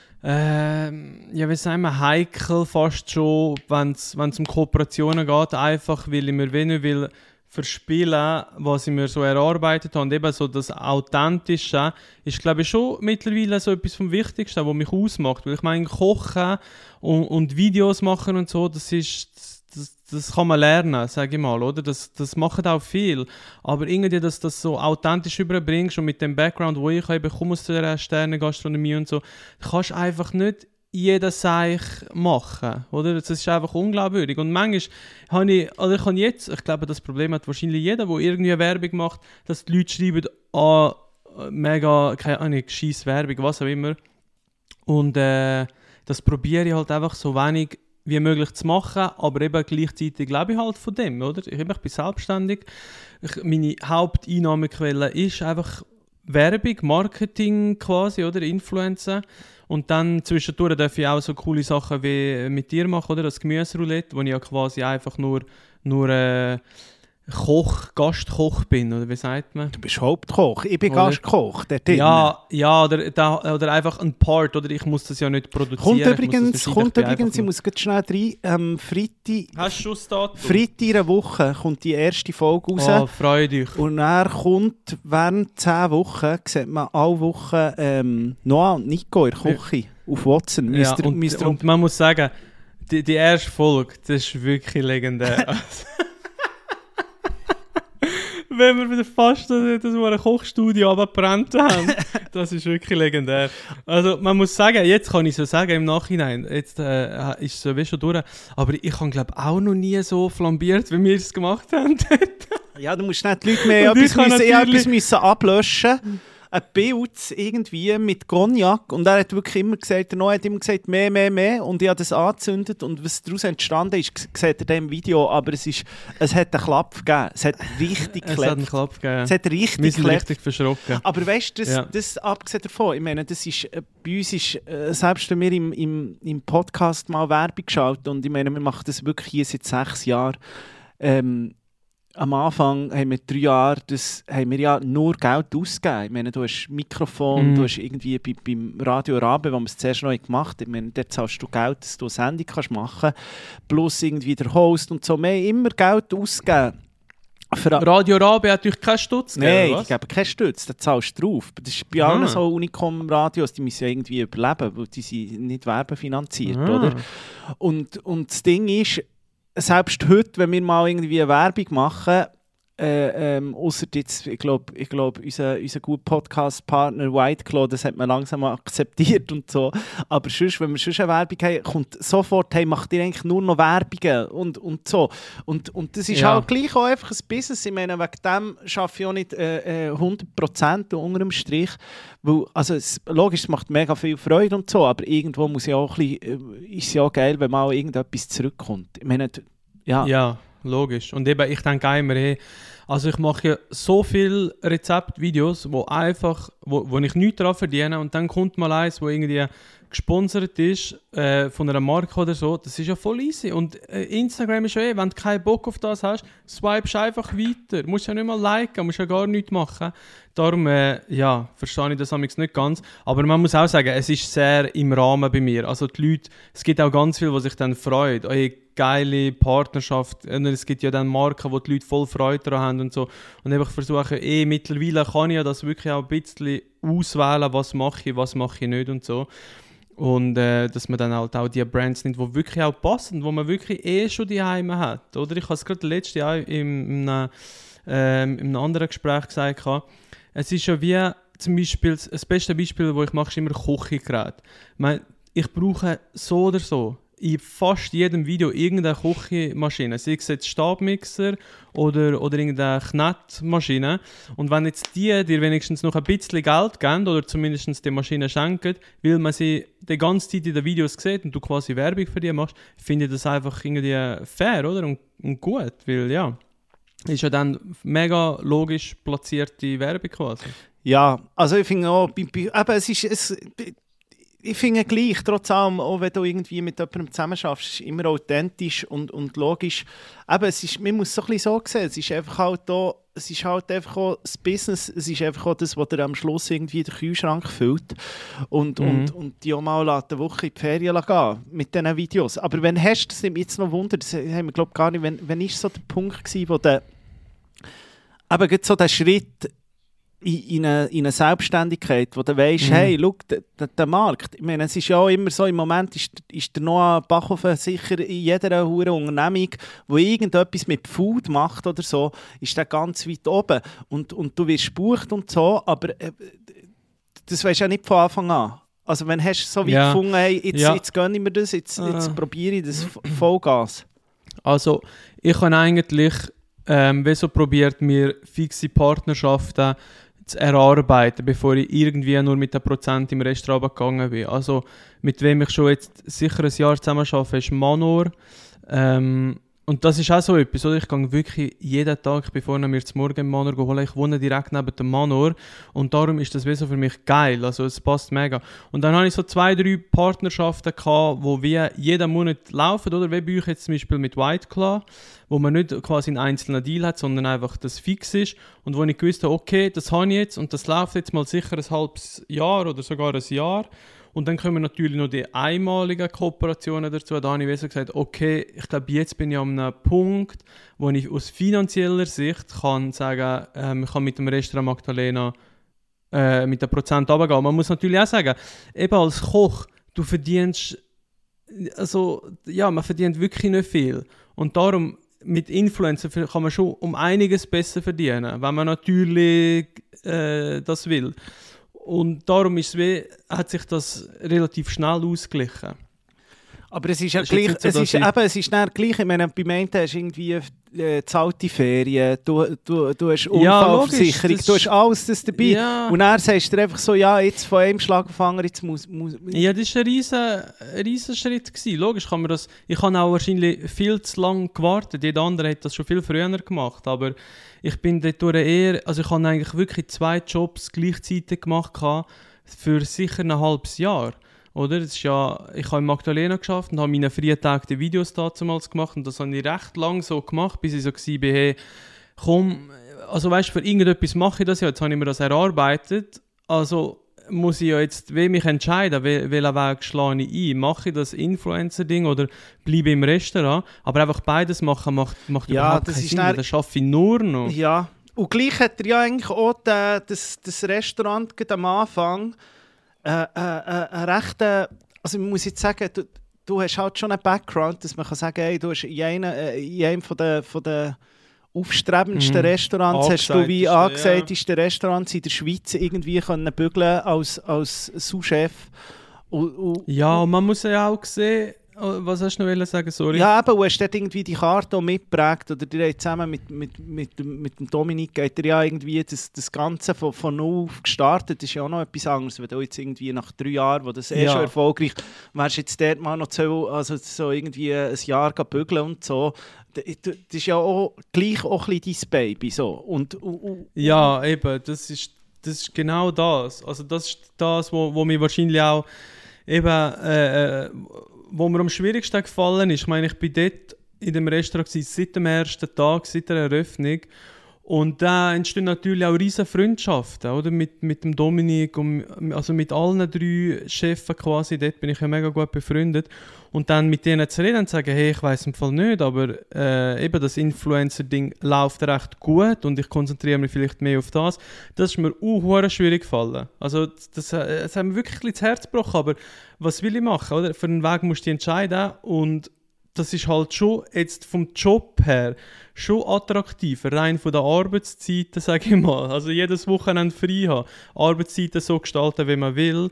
ähm, ja, wie sagen wir, heikel fast schon, wenn es um Kooperationen geht, einfach weil ich mir wenig will verspielen, was ich mir so erarbeitet habe. Und eben so das Authentische ist, glaube ich, schon mittlerweile so etwas vom Wichtigsten, was mich ausmacht. Weil ich meine, Kochen und, und Videos machen und so, das ist... Das, das kann man lernen, sage ich mal, oder? Das, das macht auch viel. Aber irgendwie, dass du das so authentisch überbringst und mit dem Background, wo ich habe, komme aus der Sterne-Gastronomie und so, kannst du einfach nicht jeden Seich machen, oder? Das ist einfach unglaubwürdig. Und manchmal habe ich, also ich habe jetzt, ich glaube, das Problem hat wahrscheinlich jeder, der irgendwie Werbung macht, dass die Leute schreiben, ah, mega, keine Ahnung, scheiß Werbung, was auch immer. Und äh, das probiere ich halt einfach so wenig wie möglich zu machen, aber eben gleichzeitig lebe ich halt von dem, oder? Ich, ich bin selbstständig. Ich, meine Haupteinnahmequelle ist einfach Werbung, Marketing quasi, oder? Influencer. Und dann zwischendurch darf ich auch so coole Sachen wie mit dir machen, oder? Das Gemüseroulette, wo ich ja quasi einfach nur, nur äh, Koch, Gastkoch bin, oder wie sagt man? Du bist Hauptkoch, ich bin Oder? Gastkoch. Dort drinnen. Ja, ja oder, da, oder einfach ein Part, oder ich muss das ja nicht produzieren. Kommt ich muss übrigens, das kommt wahrscheinlich übrigens ich einfach muss ganz schnell rein, ähm, Freitag, nur- Hast du schon das Datum? Freitag in einer Woche kommt die erste Folge raus. Oh, freu dich. Und er kommt während zehn Wochen, sieht man alle Wochen ähm, Noah und Nico in der Küche auf Watson. Ja, Müsst ihr- und, müsst ihr- und man muss sagen, die, die erste Folge, das ist wirklich legendär. Wenn wir wieder fast das, das ein Kochstudio abgebrannt haben, das ist wirklich legendär. Also man muss sagen, jetzt kann ich so sagen im Nachhinein, jetzt äh, ist es sowieso schon durch, aber ich habe glaube auch noch nie so flambiert, wie wir es gemacht haben. Ja, du musst nicht die Leute mehr Und ich etwas, kann müssen, natürlich- etwas müssen ablöschen. Ein Bild irgendwie mit Cognac und er hat wirklich immer gesagt, der Noah hat immer gesagt, mehr, mehr, mehr und ich habe das angezündet und was daraus entstanden ist, g- seht ihr in dem Video, aber es, ist, es hat einen Klapp gegeben, es hat richtig Es hat einen geklebt. Klapp gegeben. Es hat Wir richtig sind geklebt. richtig verschrocken. Aber weißt du, das, Ja. das abgesehen davon, ich meine, das ist, äh, bei uns ist, äh, selbst wenn wir im, im, im Podcast mal Werbung schalten und ich meine, wir machen das wirklich hier seit sechs Jahren, ähm, am Anfang haben wir drei Jahre, das haben wir ja nur Geld ausgegeben. Ich meine, du hast Mikrofon, Mhm. du hast irgendwie bei, beim Radio Rabe, wo wir es zuerst noch gemacht haben, ich meine, dort zahlst du Geld, dass du eine Sendung kannst machen kannst, plus irgendwie der Host und so. Wir haben immer Geld ausgegeben. Für Radio Rabe hat natürlich keinen Stutz, Nein, gell, ich gebe keinen Stutz, da zahlst du drauf. Das ist bei allen Ah. so Unicom-Radios, die müssen ja irgendwie überleben, weil die sind nicht werbefinanziert, Ah. oder? Und, und das Ding ist, selbst heute, wenn wir mal irgendwie eine Werbung machen, äh, ähm, ausser jetzt, ich glaube, ich glaub, unser, unser guter Podcast-Partner White Claw, das hat man langsam akzeptiert und so. Aber sonst, wenn wir sonst eine Werbung haben, kommt sofort, hey, macht ihr eigentlich nur noch Werbungen und, und so. Und, und das ist Ja. halt gleich auch einfach ein Business. Ich meine, wegen dem arbeite ich auch nicht äh, äh, hundert Prozent unter dem Strich. Weil, also es, logisch, es macht mega viel Freude und so, aber irgendwo muss ja auch ein bisschen, äh, ist es ja auch geil, wenn mal irgendetwas zurückkommt. Ich meine, ja. Ja, logisch. Und eben, ich denke auch immer, hey, also ich mache ja so viele Rezeptvideos, wo einfach, wo, wo ich nichts daran verdiene und dann kommt mal eins, wo irgendwie gesponsert ist äh, von einer Marke oder so, das ist ja voll easy. Und äh, Instagram ist ja eh, wenn du keinen Bock auf das hast, swipest einfach weiter. Du musst ja nicht mal liken, musst ja gar nichts machen. Darum, äh, ja, verstehe ich das amigs nicht ganz. Aber man muss auch sagen, es ist sehr im Rahmen bei mir. Also die Leute, es gibt auch ganz viel, was sich dann freut. Hey, geile Partnerschaft. Es gibt ja dann Marken, wo die Leute voll Freude daran haben und so. Und ich versuche, eh, mittlerweile kann ich ja das wirklich auch ein bisschen auswählen, was mache ich, was mache ich nicht und so. Und äh, dass man dann halt auch die Brands nimmt, die wirklich auch passen, wo man wirklich eh schon die Heime hat. Oder ich habe es gerade letztes Jahr in, in, einem, ähm, in einem anderen Gespräch gesagt. Es ist ja wie zum Beispiel, das beste Beispiel, das ich mache, ist immer Kochgerät. Ich meine, ich brauche so oder so in fast jedem Video irgendeine Kochmaschine, sei es jetzt Stabmixer oder, oder irgendeine Knettmaschine. Und wenn jetzt die dir wenigstens noch ein bisschen Geld geben oder zumindest die Maschine schenken, weil man sie die ganze Zeit in den Videos sieht und du quasi Werbung für die machst, finde ich das einfach irgendwie fair, oder? Und, und gut, weil ja, ist ja dann mega logisch platzierte Werbung quasi. Ja, also ich finde auch, bei, bei, eben, es ist, es, ich finde gleich, trotz allem, auch wenn du irgendwie mit jemandem zusammenarbeitest, ist immer authentisch und, und logisch. Eben, es ist, man muss es so ein bisschen so sehen, es ist einfach halt auch, es ist halt einfach auch das Business, es ist einfach auch das, was dir am Schluss irgendwie den Kühlschrank füllt und, Mhm. und, und die auch mal eine Woche in die Ferien gehen mit diesen Videos. Aber wenn hast, das nimmt mich jetzt noch Wunder, das haben wir glaube gar nicht, wenn, wenn ist so der Punkt gewesen, wo der, eben gerade so der Schritt in, in, eine, in eine Selbstständigkeit, wo du weisst, Mhm. hey, schau, der, der, der Markt, ich meine, es ist ja auch immer so, im Moment ist, ist der Noah Bachhofen sicher in jeder hure Unternehmung, die irgendetwas mit Food macht oder so, ist der ganz weit oben. Und, und du wirst gebucht und so, aber äh, das weisst du ja nicht von Anfang an. Also wenn hast du so weit Ja. gefunden, hey, jetzt, Ja. jetzt gönne ich mir das, jetzt, jetzt Ah. probiere ich das Vollgas. Also, ich habe eigentlich ähm, wie so probiert, mir fixe Partnerschaften zu erarbeiten, bevor ich irgendwie nur mit den Prozent im Restaurant gegangen bin. Also, mit wem ich schon jetzt sicher ein Jahr zusammen arbeite, ist Manor. Ähm, und das ist auch so etwas, oder? Ich gehe wirklich jeden Tag, ich bin vorhin mir zum Morgen im Manor geholt, ich wohne direkt neben dem Manor und darum ist das wie so für mich geil, also es passt mega. Und dann habe ich so zwei, drei Partnerschaften gehabt, wo wir jeden Monat laufen, oder? Wie bei euch jetzt zum Beispiel mit White Claw, wo man nicht quasi einen einzelnen Deal hat, sondern einfach das fix ist und wo ich gewusst habe, okay, das habe ich jetzt und das läuft jetzt mal sicher ein halbes Jahr oder sogar ein Jahr. Und dann kommen natürlich noch die einmaligen Kooperationen dazu. Da habe ich so gesagt, okay, ich glaube, jetzt bin ich an einem Punkt, wo ich aus finanzieller Sicht kann sagen, ähm, ich kann mit dem Restaurant Magdalena äh, mit den Prozent runtergehen. Man muss natürlich auch sagen, eben als Koch, du verdienst, also ja, man verdient wirklich nicht viel. Und darum, mit Influencer kann man schon um einiges besser verdienen, wenn man natürlich äh, das will. Und darum ist es wie, hat sich das relativ schnell ausgeglichen. Aber es ist ja Das ist jetzt gleich, nicht so, es dass ist, ich- eben, es ist dann gleich, ich meine, beim einen hast du irgendwie äh, zahlte Ferien, du, du, du hast Ja, Unfallversicherung, logisch, das du hast ist- alles das dabei. Ja. Und dann sagst du dir einfach so, ja, jetzt von einem Schlag auf den anderen, jetzt muss... muss Ja, das war ein riesen, ein riesen Schritt gewesen. Logisch kann man das. Ich habe auch wahrscheinlich viel zu lange gewartet. Jeder andere hat das schon viel früher gemacht. Aber ich bin dort eher, also ich habe eigentlich wirklich zwei Jobs gleichzeitig gemacht gehabt, für sicher ein halbes Jahr. Oder? Das ist ja, ich habe in Magdalena geschafft und habe meine freien Tage die Videos damals gemacht und das habe ich recht lange so gemacht, bis ich so war, hey, komm, also weißt du, für irgendetwas mache ich das ja, jetzt habe ich mir das erarbeitet, also muss ich ja jetzt wie mich entscheiden, wel- welchen Weg schlage ich ein. Mache ich das Influencer-Ding oder bleibe im Restaurant? Aber einfach beides machen macht, macht Ja, überhaupt das keinen ist Sinn, dann- weil das schaffe ich nur noch. Ja, und gleich hat er ja eigentlich auch den, das, das Restaurant gerade am Anfang äh, äh, äh, einen rechten, also man muss jetzt sagen, du, du hast halt schon einen Background, dass man kann sagen, hey, du hast in einem, äh, in einem von der, von der aufstrebendsten Mhm. Restaurants hast du wie Angesagtesten, ja. angesagtesten Restaurants in der Schweiz irgendwie können bügeln als, als Sous-Chef. Und, und, Ja, und man muss ja auch sehen, oh, was hast du noch wollen sagen, sorry? Ja, eben, du hast dort irgendwie die Karte auch mitgeprägt, oder die haben zusammen mit, mit, mit, dem- mit dem Dominik hat er ja irgendwie das, das Ganze von, von null auf gestartet. Das ist ja auch noch etwas anderes, wenn du jetzt irgendwie nach drei Jahren, wo das eh Ja. schon erfolgreich wärst jetzt dort mal noch so, also so irgendwie ein Jahr gehen bügeln und so. Das das ist ja auch gleich auch ein bisschen dein Baby. So. Und, und, und, Ja, eben, das ist, das ist genau das. Also das ist das, wo, wo mir wahrscheinlich auch eben, äh, äh, wo mir am schwierigsten gefallen ist. Ich meine, ich bin dort in dem Restaurant gewesen, seit dem ersten Tag, seit der Eröffnung. Und da entstehen natürlich auch riesige Freundschaften, oder? Mit, mit dem Dominik und also mit allen drei Chefs quasi, dort bin ich ja mega gut befreundet. Und dann mit denen zu reden und zu sagen, hey, ich weiss im Fall nicht, aber äh, eben das Influencer-Ding läuft recht gut und ich konzentriere mich vielleicht mehr auf das. Das ist mir auch schwierig gefallen. Also das, das hat mir wirklich ein bisschen das Herz gebrochen, aber was will ich machen, oder? Für einen Weg musst du dich entscheiden und das ist halt schon jetzt vom Job her schon attraktiver, rein von der Arbeitszeiten, sage ich mal. Also jedes Wochenende frei haben, Arbeitszeiten so gestalten, wie man will.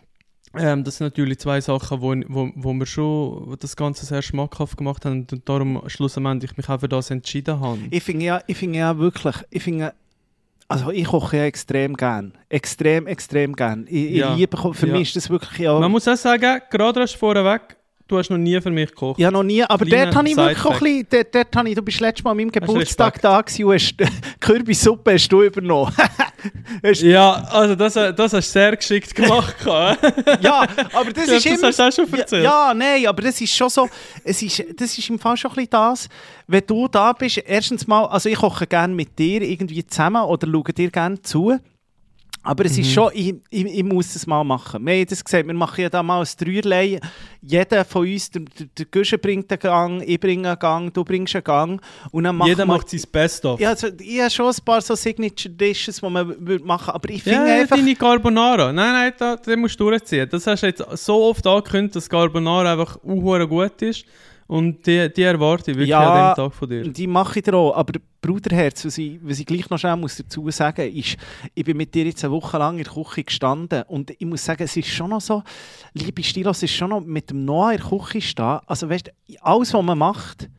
Ähm, das sind natürlich zwei Sachen, wo, wo, wo wir schon das Ganze sehr schmackhaft gemacht haben und darum schlussendlich mich auch für das entschieden habe. ich finde ja, ich finde ja wirklich, ich finde, also ich koche ja extrem gern. Extrem, extrem gern. Ich, Ja. ich liebe, Ko- für Ja. mich ist das wirklich ja... Man muss auch sagen, gerade erst vorweg, du hast noch nie für mich gekocht. Ja, noch nie, aber Kleiner dort habe ich wirklich auch ein Sidefact. bisschen, dort, dort habe ich, du bist letztes Mal an meinem Hast Geburtstag Respekt. da gewesen und hast die Kürbissuppe hast du übernommen. Hast- Ja, also das, das hast du sehr geschickt gemacht. gehabt. ja, aber das Ja, ist das immer... hast du auch schon erzählt. Ja, ja, nein, aber das ist schon so, es ist, das ist im Fall schon ein bisschen das, wenn du da bist, erstens mal, also ich koche gerne mit dir irgendwie zusammen oder schaue dir gerne zu. Aber es ist schon, ich, ich, ich muss es mal machen. Wir haben das gesagt, wir machen ja da mal ein Dreierlei. Jeder von uns, der, der, der Guschen bringt einen Gang, ich bringe einen Gang, du bringst einen Gang. Und dann machen Jeder wir, macht sein Best-of. ja, also, ich habe schon ein paar so Signature-Dishes, die man würde machen, aber ich finde Ja, einfach... deine Carbonara. Nein, nein, da, den musst du durchziehen. Das hast du jetzt so oft angekündigt, dass Carbonara einfach auch gut ist. Und die, die erwarte ich wirklich Ja, an dem Tag von dir. Die mache ich dir auch, aber Bruderherz, was ich, was ich gleich noch schnell muss dazu sagen muss, ist, ich bin mit dir jetzt eine Woche lang in der Küche gestanden und ich muss sagen, es ist schon noch so, liebe Stilos, es ist schon noch mit dem Noah in der Küche stehen, also weißt du, alles, was man macht,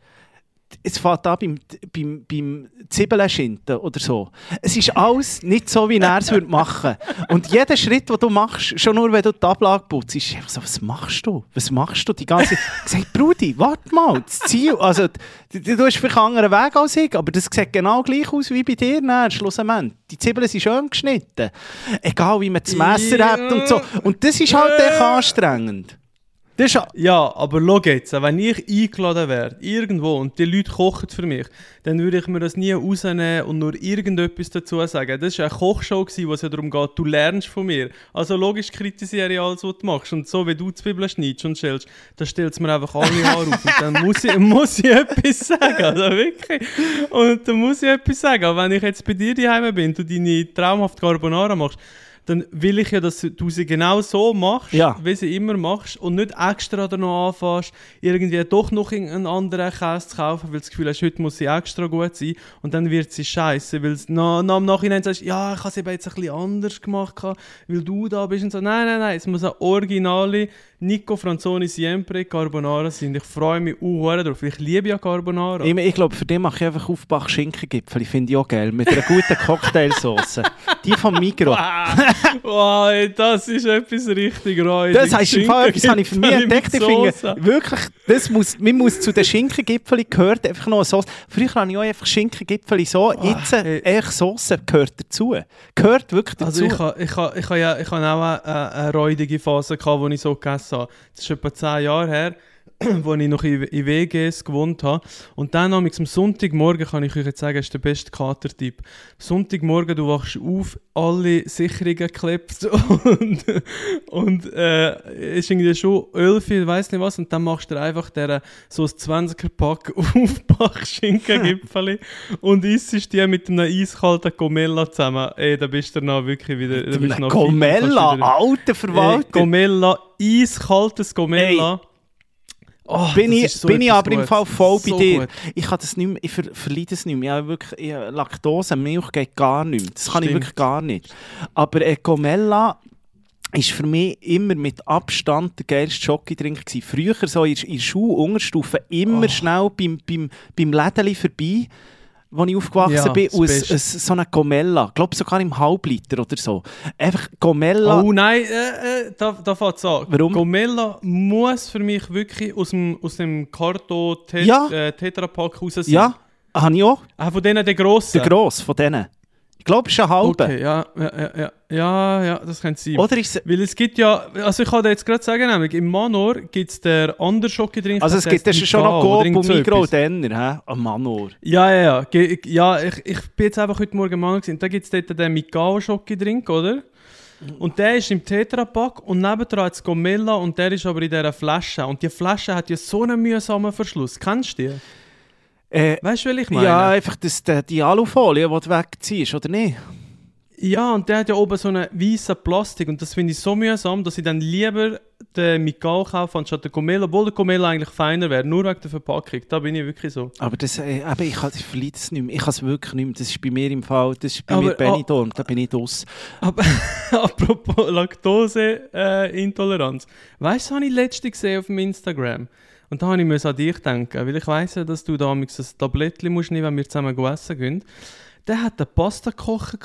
es fängt an beim, beim, beim Zwiebelschinten oder so. Es ist alles nicht so, wie er es machen würde. Und jeder Schritt, den du machst, schon nur, wenn du die Ablage putzt, ist einfach so, was machst du? Was machst du? Die ganze Zeit. Ich sage, Brudi, warte mal, das Ziel, also, du, du hast vielleicht einen anderen Weg als ich, aber das sieht genau gleich aus wie bei dir, nein, schlussendlich. Die Zwiebeln sind schön geschnitten. Egal, wie man das Messer Ja. hat und so. Und das ist halt echt anstrengend. Das ist, Ja, aber schau jetzt, wenn ich eingeladen werde, irgendwo, und die Leute kochen für mich, dann würde ich mir das nie rausnehmen und nur irgendetwas dazu sagen. Das war eine Kochshow, wo es ja darum geht, du lernst von mir. Also logisch kritisiere ich alles, was du machst. Und so wie du Zwiebeln schneidest und schälst, dann stellt es mir einfach alle Haare auf. Und dann muss ich, muss ich etwas sagen. Also wirklich. Und dann muss ich etwas sagen. Aber wenn ich jetzt bei dir daheim bin, du deine traumhafte Carbonara machst, dann will ich ja, dass du sie genau so machst, Ja. wie sie immer machst und nicht extra da noch anfängst, irgendwie doch noch einen anderen Käse zu kaufen, weil du das Gefühl hast, heute muss sie extra gut sein und dann wird sie scheiße, weil du na, na, im Nachhinein sagst, ja, ich habe sie aber jetzt ein bisschen anders gemacht, weil du da bist und so. Nein, nein, nein, es muss eine originale Nico Franzoni Siempre Carbonara sein. Ich freue mich auch darauf. Ich liebe ja Carbonara. Ich, ich glaube, für den mache ich einfach Aufbach Schinkengipfel. Ich finde die auch geil. Mit einer guten Cocktailsauce. Die vom Migros. Wow, ey, das ist etwas richtig räudig. Das heißt, im Fall etwas habe ich für mich entdeckt. Ich finde wirklich, das muss, man muss zu den Schinkengipfeln gehört einfach noch eine Sauce. Früher habe ich auch einfach Schinkengipfel so. Jetzt ey. echt Sauce gehört dazu. Gehört wirklich dazu. Also ich habe ich ha, ich ha ja, ich ha auch eine, eine räudige Phase gehabt, wo ich so gegessen habe. Das ist etwa zehn Jahre her. wo ich noch in, in W Gs gewohnt habe. Und dann am Sonntagmorgen, kann ich euch jetzt sagen, ist der beste Katertipp. Sonntagmorgen, du wachst auf, alle Sicherungen geklebt und, und äh, ist irgendwie schon elf, ich weiss nicht was, und dann machst du einfach der, so ein zwanziger-Pack Aufbackschinken-Gipfeli und isst die mit einem eiskalten Gomella zusammen. Ey, da bist du dann wirklich wieder... Da bist noch Gomella, wieder, alter Verwalter! Ey, Gomella, eiskaltes Gomella. Oh, bin ich, so bin ich aber gut. Im Fall voll bei so dir. Gut. Ich kann das nicht mehr, ich ver, verliere das nicht mehr. Ich wirklich, ich, Laktose, Milch geht gar nicht mehr. Das kann Stimmt. ich wirklich gar nicht. Aber äh, Gomella ist für mich immer mit Abstand der geilste Schokidrink gewesen. Früher so in, in der Schul-Unterstufe immer oh. schnell beim, beim, beim Lädeli vorbei, als ich aufgewachsen ja, bin, und es, es, so eine Gomella. Ich glaube sogar im Halbliter oder so. Einfach Gomella. Oh nein, äh, äh, da, da fängt es an. Warum? Gomella muss für mich wirklich aus dem, aus dem Karton-Tetrapack ja. äh, raus sein. Ja, habe ich auch. Ah, von denen der grossen? Der grosse, von denen. Ich glaube, es ist ein halber. Okay, ja, ja, ja, ja, ja, das könnte sein. Oder ist es... Weil es gibt ja, also ich kann dir jetzt gerade sagen, nämlich im Manor gibt es den anderen Schokidrink. Also es gibt das schon noch Coop und Migros und Denner, hä? Am Manor. Ja, ja, ja. Ge- ja ich, ich bin jetzt einfach heute Morgen im Manor gewesen. Da gibt es dort den Mikao Schokidrink, oder? Und der ist im Tetrapack und nebendran hat es Gomella und der ist aber in dieser Flasche. Und die Flasche hat ja so einen mühsamen Verschluss. Kennst du die? Äh, weißt du, was ich meine? Ja, einfach das, die, die Alufolie, die du wegziehst, oder nicht? Ja, und der hat ja oben so eine weiße Plastik und das finde ich so mühsam, dass ich dann lieber den Mikao kaufe anstatt den Gomella, obwohl der Gomella eigentlich feiner wäre, nur wegen der Verpackung. Da bin ich wirklich so. Aber das, äh, eben, ich, ich verliere das nicht mehr. Ich kann es wirklich nicht mehr. Das ist bei mir im Fall, das ist bei aber, mir Benidorm, oh, da bin ich draus. Aber apropos Laktoseintoleranz. Weißt du, was ich letztens gesehen auf dem Instagram? Und da musste ich an dich denken, weil ich weiss ja, dass du da ein Tablettchen musst nehmen, wenn wir zusammen essen gehen. Der hat eine Pasta gekocht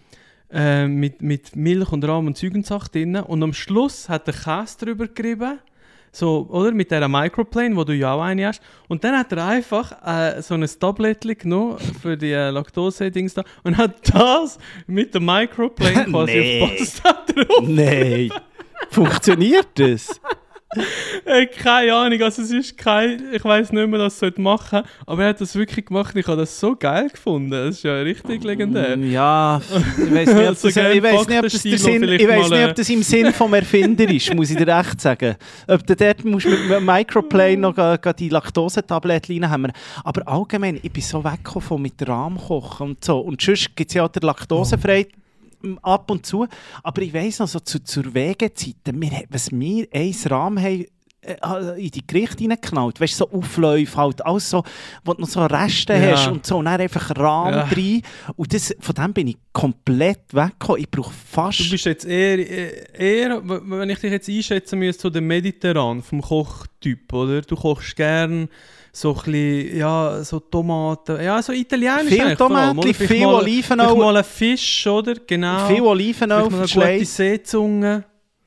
äh, mit, mit Milch und Rahm und Zeug und Sachen drin. Und am Schluss hat er Käse drüber gerieben, so, oder? Mit dieser Microplane, wo du ja auch eine hast. Und dann hat er einfach äh, so ein Tablettchen genommen für die äh, Laktose-Dings da und hat das mit der Microplane quasi nee. auf Pasta drauf. Nein. Funktioniert das? Hey, keine Ahnung, also es ist kein, ich weiss nicht mehr, was er machen sollte, aber er hat das wirklich gemacht und ich habe das so geil gefunden. Das ist ja richtig legendär. Ja, ich weiss nicht, ob das, also ich weiss nicht, ob das, der Sinn, ich weiss nicht, ob das im Sinn vom Erfinder ist, muss ich dir echt sagen. Ob du dort musst mit Microplane noch die Laktosetabletten reinhaben. Aber allgemein, ich bin so weggekommen von mit Rahm kochen und so. Und sonst gibt es ja auch den Laktosefrei ab und zu. Aber ich weiss noch, so zu, zur Wegezeit, wir, was wir ein Rahmen haben, äh, in die Gerichte reingeknallt. Weißt du, so Aufläufe halt, alles so, wo du noch so Reste ja. hast und so, und dann einfach Rahmen ja. rein. Und das, von dem bin ich komplett weggekommen. Ich brauche fast... Du bist jetzt eher, eher, wenn ich dich jetzt einschätzen müsste, so der Mediterran vom Kochtyp, oder? Du kochst gern so ein bisschen, ja, so Tomaten, ja, so italienisch viel Tomaten, viel Olivenöl. Vielleicht mal ein Fisch, oder? Genau. Viel Olivenöl, vielleicht mal eine gute Seezunge.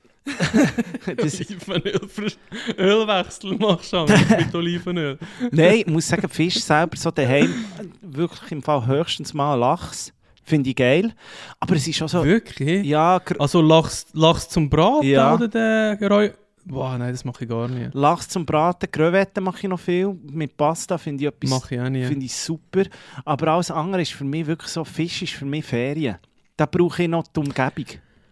Olivenöl, Ölwechsel machst du mit Olivenöl. Nein, ich muss sagen, Fisch selber so daheim, wirklich im Fall höchstens mal Lachs. Finde ich geil. Aber es ist auch so... Wirklich? Ja. Also Lachs, Lachs zum Braten ja. oder der Geräusch? Boah, nein, das mache ich gar nicht. Lachs zum Braten, Crevetten mache ich noch viel. Mit Pasta finde ich etwas mache ich auch nie. Finde ich super. Aber alles andere ist für mich wirklich so, Fisch ist für mich Ferien. Da brauche ich noch die Umgebung.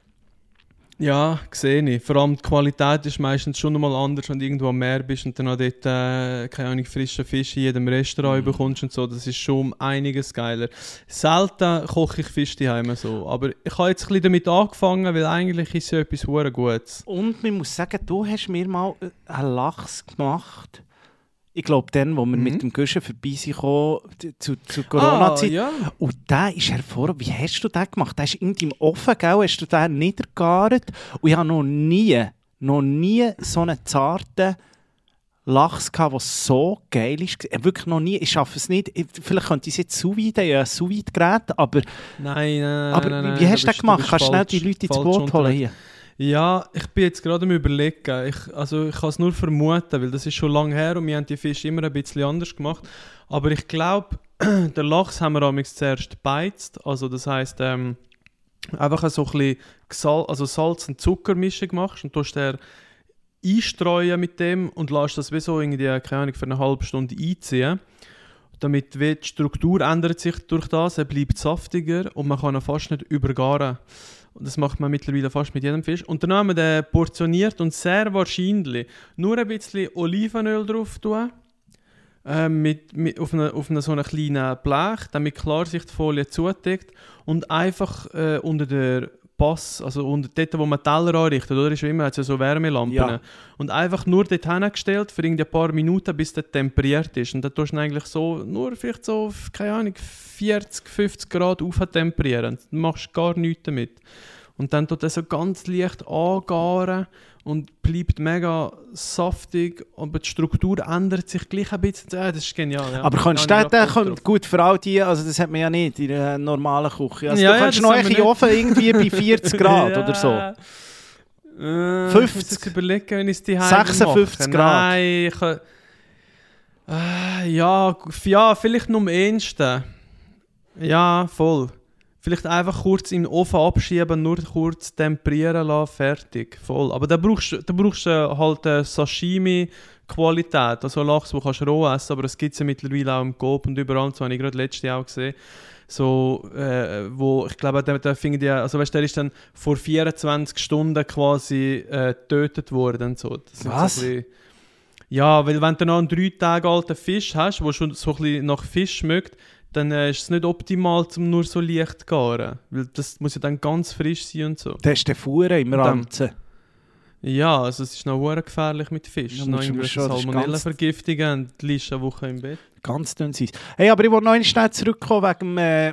Ja, sehe ich. Vor allem die Qualität ist meistens schon einmal anders, wenn du irgendwo am Meer bist und dann auch dort, äh, keine Ahnung, frischen Fisch in jedem Restaurant mm. bekommst und so. Das ist schon einiges geiler. Selten koche ich Fisch daheim so. Aber ich habe jetzt ein bisschen damit angefangen, weil eigentlich ist es ja etwas verdammt Gutes. Und man muss sagen, du hast mir mal einen Lachs gemacht. Ich glaube, dann, wo wir mhm. mit dem Guschen vorbei sind, zu, zu Corona-Zeit. Ah, ja. Und der ist hervorragend. Wie hast du den gemacht? Der ist in deinem Ofen, gell? Hast du den niedergegart? Und ich habe noch nie, noch nie so einen zarten Lachs gehabt, der so geil ist. Wirklich noch nie. Ich schaffe es nicht. Vielleicht könnte ich es jetzt sous vide, ja, ein sous vide Gerät, aber... Nein, nein, aber nein, nein, wie hast du den das gemacht? Kannst du schnell falsch, die Leute ins Boot holen hier? Ja, ich bin jetzt gerade am Überlegen. Ich, also ich kann es nur vermuten, weil das ist schon lange her und wir haben die Fische immer ein bisschen anders gemacht. Aber ich glaube, den Lachs haben wir amigs zuerst beizt. Also das heisst, ähm, einfach so ein bisschen Sal- also Salz- und Zuckermischung machst und tust der einstreuen mit dem und lässt das wie so irgendwie, keine Ahnung, für eine halbe Stunde einziehen. Damit die Struktur ändert sich durch das, er bleibt saftiger und man kann ihn fast nicht übergaren. Und das macht man mittlerweile fast mit jedem Fisch. Und dann haben wir den portioniert und sehr wahrscheinlich nur ein bisschen Olivenöl drauf tun. Äh, mit, mit, auf eine, auf eine so eine kleinen Blech, dann mit Klarsichtfolie zudeckt und einfach äh, unter der Pass, also unter dort, wo man Teller anrichtet, oder? Ist immer, hat es ja so Wärmelampen. Ja. Und einfach nur dort hingestellt für irgendwie ein paar Minuten, bis der temperiert ist. Und dann tust du ihn eigentlich so, nur vielleicht so auf, keine Ahnung, vierzig, fünfzig Grad auftemperieren. Dann machst du gar nichts damit. Und dann tut er so ganz leicht angaren und bleibt mega saftig, aber die Struktur ändert sich gleich ein bisschen. Ja, das ist genial. Ja. Aber kannst du den gut für all die, also das hat man ja nicht in der normalen Küche. Also ja, du kannst ja, noch einen Ofen irgendwie bei vierzig Grad ja. oder so. Äh, fünfzig. Ich muss überlegen, wenn ich es die Heim sechsundfünfzig mache. Grad. Nein, ich, äh, ja, ja, vielleicht nur am ehesten. Ja, voll. Vielleicht einfach kurz in den Ofen abschieben, nur kurz temperieren lassen, fertig, voll. Aber da brauchst du brauchst, äh, halt äh, Sashimi-Qualität, also Lachs, den kannst du roh essen, aber das gibt es ja mittlerweile auch im Coop und überall, so habe ich gerade letztes Jahr auch gesehen. So, äh, wo, ich glaube, der, der, die, also weißt, der ist dann vor vierundzwanzig Stunden quasi äh, getötet worden. So. Das Was? So ein bisschen, ja, weil wenn du noch einen drei Tage alten Fisch hast, der schon so ein bisschen nach Fisch schmeckt, dann äh, ist es nicht optimal, um nur so leicht zu garen. Weil das muss ja dann ganz frisch sein und so. Das ist der Fuhre im Ranzen. Ja, also es ist noch sehr gefährlich mit Fisch. Ja, noch irgendwelche Salmonellenvergiftungen und du liegst eine Woche im Bett. Ganz dünn sein. Hey, aber ich wollte noch schnell zurückkommen wegen äh,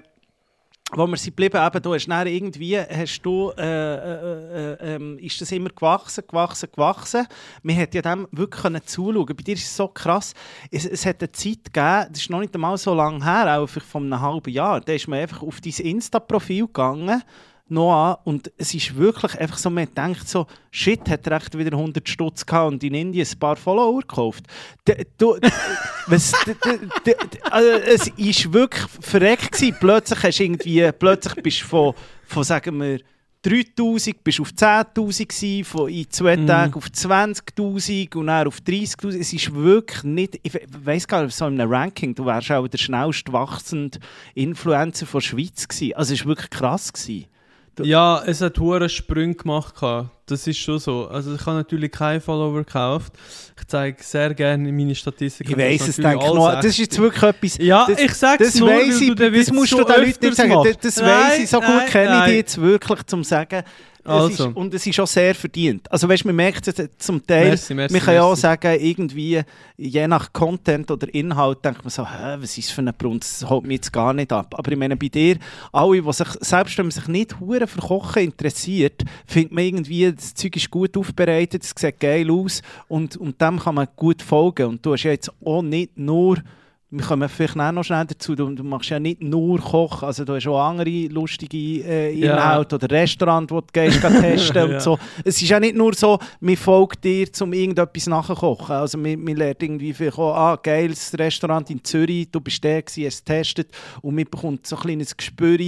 wo wir sind geblieben, eben, du hast dann irgendwie, hast du, äh, äh, äh, äh, ist das immer gewachsen, gewachsen, gewachsen. Man hat ja dem wirklich können zuschauen. Bei dir ist es so krass. Es, es hat eine Zeit gegeben, das ist noch nicht einmal so lange her, auch von einem halben Jahr, da ist man einfach auf dein Insta-Profil gegangen, Noah, und es ist wirklich einfach so, man denkt so, shit, hat er echt wieder hundert Stutz gehabt und in Indien ein paar Follower gekauft. D- du, was, d- d- d- also, es war wirklich verreckt gewesen. Plötzlich hast du irgendwie, plötzlich bist du von, von, sagen wir, dreitausend bist auf zehntausend gewesen, von in zwei Mhm. Tagen auf zwanzigtausend und dann auf dreißigtausend. Es ist wirklich nicht, ich weiss gar nicht, so in einem Ranking, du wärst auch der schnellst wachsende Influencer von der Schweiz gewesen. Also es war wirklich krass gewesen. Ja, es hat hohe Sprünge gemacht. Das ist schon so. Also ich habe natürlich keine Follower gekauft. Ich zeige sehr gerne meine Statistiken. Ich weiss es, denke noch. Das ist jetzt wirklich etwas... Ja, das, ich sage es nur, weiss ich, du das musst du den Leuten nicht sagen. Das, das weiss ich, so gut nein, kenne ich nein. dich jetzt wirklich, zum sagen... Also. Es ist, und es ist auch sehr verdient. Also weißt, man merkt es zum Teil, Merci, merci, man kann ja auch merci. sagen, irgendwie, je nach Content oder Inhalt, denkt man so, hä, was ist für ein Brunz, das holt mich jetzt gar nicht ab. Aber ich meine, bei dir, alle, die sich, selbst wenn man sich nicht hure für Kochen interessiert, findet man irgendwie, das Zeug ist gut aufbereitet, es sieht geil aus und, und dem kann man gut folgen. Und du hast ja jetzt auch nicht nur... Wir kommen vielleicht auch noch schnell dazu, du, du machst ja nicht nur Kochen, also du hast auch andere lustige äh, Inhalte Ja. oder Restaurant, wo du gehst, gehst testen Ja. und so. Es ist ja nicht nur so, man folgt dir, um irgendetwas nachzukochen. Also man, man lernt irgendwie vielleicht auch, ah, geiles Restaurant in Zürich, du bist der gewesen, hast es getestet und man bekommt so ein kleines Gespür,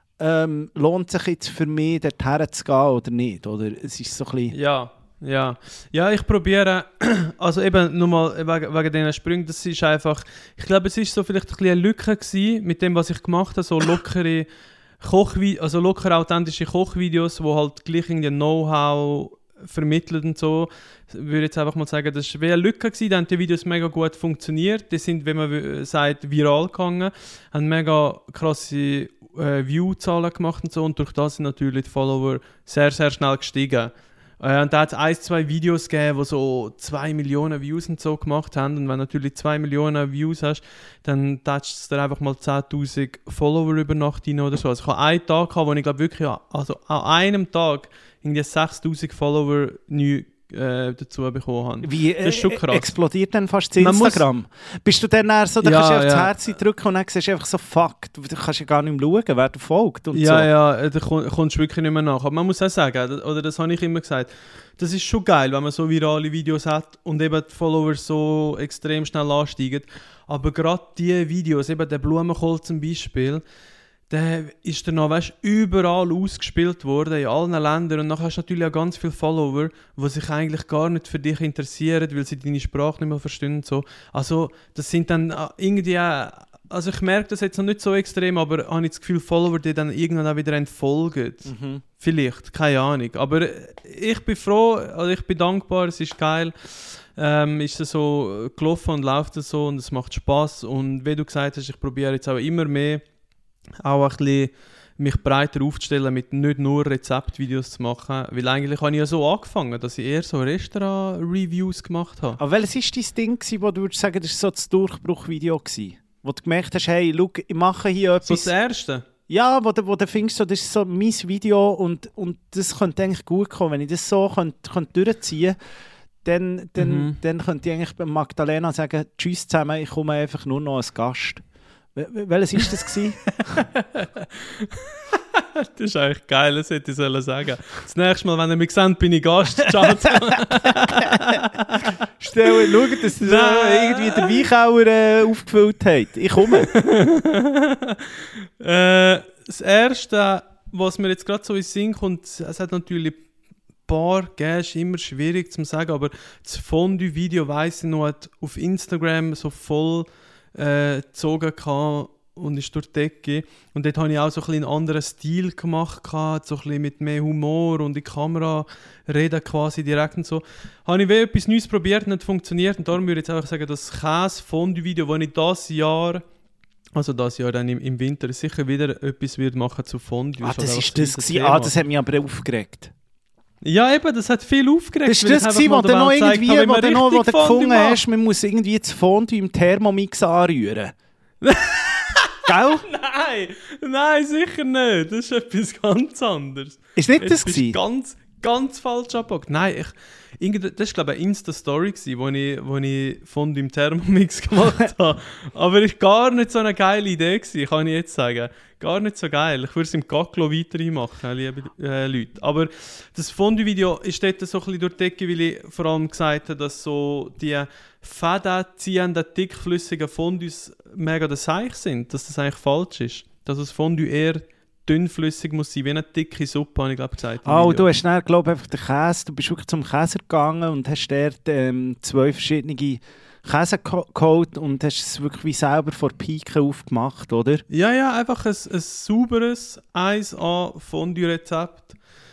ähm, lohnt sich jetzt für mich, dorthin zu gehen oder nicht, oder? Es ist so ein bisschen... Ja, ja. Ja, ich probiere, also eben nochmal wegen, wegen diesen Sprüngen, das ist einfach, ich glaube, es ist so vielleicht ein bisschen eine Lücke gewesen mit dem, was ich gemacht habe, so lockere Kochvi- also locker authentische Kochvideos, wo halt gleich irgendwie Know-how vermittelt und so. Ich würde jetzt einfach mal sagen, das war wie eine Lücke gewesen, da haben die Videos mega gut funktioniert, die sind, wie man w- sagt, viral gegangen, haben mega krasse äh, View-Zahlen gemacht und so und durch das sind natürlich die Follower sehr, sehr schnell gestiegen. Äh, und da hat es ein, zwei Videos gegeben, die so zwei Millionen Views und so gemacht haben. Und wenn du natürlich zwei Millionen Views hast, dann touchst du dir einfach mal zehntausend Follower über Nacht rein oder so. Also ich hatte einen Tag, gehabt, wo ich glaube wirklich, an- also an einem Tag irgendwie sechstausend Follower neu äh, dazu bekommen habe. Wie Das ist schon äh, krass. explodiert dann fast das Man muss- Instagram? Bist du dann eher so, da Ja, kannst du auf das ja. Herz drücken und dann siehst du einfach so, fuck, du, du kannst ja gar nicht mehr schauen, wer du folgt und Ja, so. ja, äh, da komm- kommst du wirklich nicht mehr nach. Aber man muss auch sagen, d- oder das habe ich immer gesagt, das ist schon geil, wenn man so virale Videos hat und eben die Follower so extrem schnell ansteigen. Aber gerade diese Videos, eben der Blumenkohl zum Beispiel, der ist dann noch, weißt, überall ausgespielt worden, in allen Ländern. Und dann hast du natürlich auch ganz viele Follower, die sich eigentlich gar nicht für dich interessieren, weil sie deine Sprache nicht mehr verstehen und so. Also das sind dann irgendwie auch, also ich merke das jetzt noch nicht so extrem, aber habe ich das Gefühl, Follower, die dann irgendwann auch wieder entfolgen. Mhm. Vielleicht, keine Ahnung. Aber ich bin froh, also ich bin dankbar, es ist geil. Ähm, ist es so gelaufen und läuft es so und es macht Spass. Und wie du gesagt hast, ich probiere jetzt auch immer mehr auch ein bisschen mich breiter aufzustellen, mit nicht nur Rezeptvideos zu machen. Weil eigentlich habe ich ja so angefangen, dass ich eher so Restaurant-Reviews gemacht habe. Aber welches war dein Ding, gewesen, wo du würdest sagen, das war so das Durchbruchvideo gewesen? Wo du gemerkt hast, hey, schau, ich mache hier etwas... So das Erste? Ja, wo du, wo du findest, so, das ist so mein Video und, und das könnte eigentlich gut kommen. Wenn ich das so könnte, könnte durchziehen könnte, dann, dann, mhm. dann könnte ich eigentlich bei Magdalena sagen, tschüss zusammen, ich komme einfach nur noch als Gast. Welches war das? Das ist eigentlich geil, das hätte ich sagen sollen. Das nächste Mal, wenn ihr mich seht, bin ich Gast. Ciao. Stell, schau, dass ihr äh, irgendwie den Weichauer äh, aufgefüllt habt. Ich komme. äh, das Erste, was mir jetzt gerade so in den Sinn kommt, es hat natürlich ein paar gegeben, ist immer schwierig zu sagen, aber das Fondue-Video, weiss ich noch, hat auf Instagram so voll Äh, gezogen hatte und ist durch die Decke. Und dort habe ich auch so ein bisschen einen anderen Stil gemacht, so ein bisschen mit mehr Humor und in die Kamera reden quasi direkt und so. Habe ich wie etwas Neues probiert und nicht funktioniert. Und darum würde ich jetzt einfach sagen, das Käse-Fondue-Video, das ich dieses Jahr, also dieses Jahr dann im, im Winter sicher wieder etwas wird machen zu Fondue. Ah, das ist das gewesen. Ah, das hat mich aber aufgeregt. Ja, eben, das hat viel aufgeregt. Das war das, gewesen, wo du noch irgendwie, wo du noch wo du gefunden hast, man muss irgendwie das Fondue im Thermomix anrühren. Gell? Nein, nein, sicher nicht. Das ist etwas ganz anderes. Ist nicht das gewesen? Ganz, ganz falsch abgepackt. Nein, ich, das war glaube ich eine Insta-Story, wo ich, wo ich Fondue im Thermomix gemacht habe. Aber es war gar nicht so eine geile Idee gewesen, kann ich jetzt sagen. Gar nicht so geil. Ich würde es im Gaglo weiterhin machen, liebe äh, Leute. Aber das Fondue-Video ist dort so ein bisschen durch die Decke, weil ich vor allem gesagt habe, dass so die Fäden ziehenden, dickflüssigen Fondues mega der Seich sind. Dass das eigentlich falsch ist. Dass das Fondue eher dünnflüssig muss sein, wie eine dicke Suppe, habe ich glaube gesagt. Ah, und du hast schnell, glaube ich, einfach den Käse, du bist wirklich zum Käser gegangen und hast dort ähm, zwei verschiedene Käse geholt und hast es wirklich wie selber vor Pike aufgemacht, oder? Ja, ja, einfach ein, ein sauberes eins A Fondue-Rezept.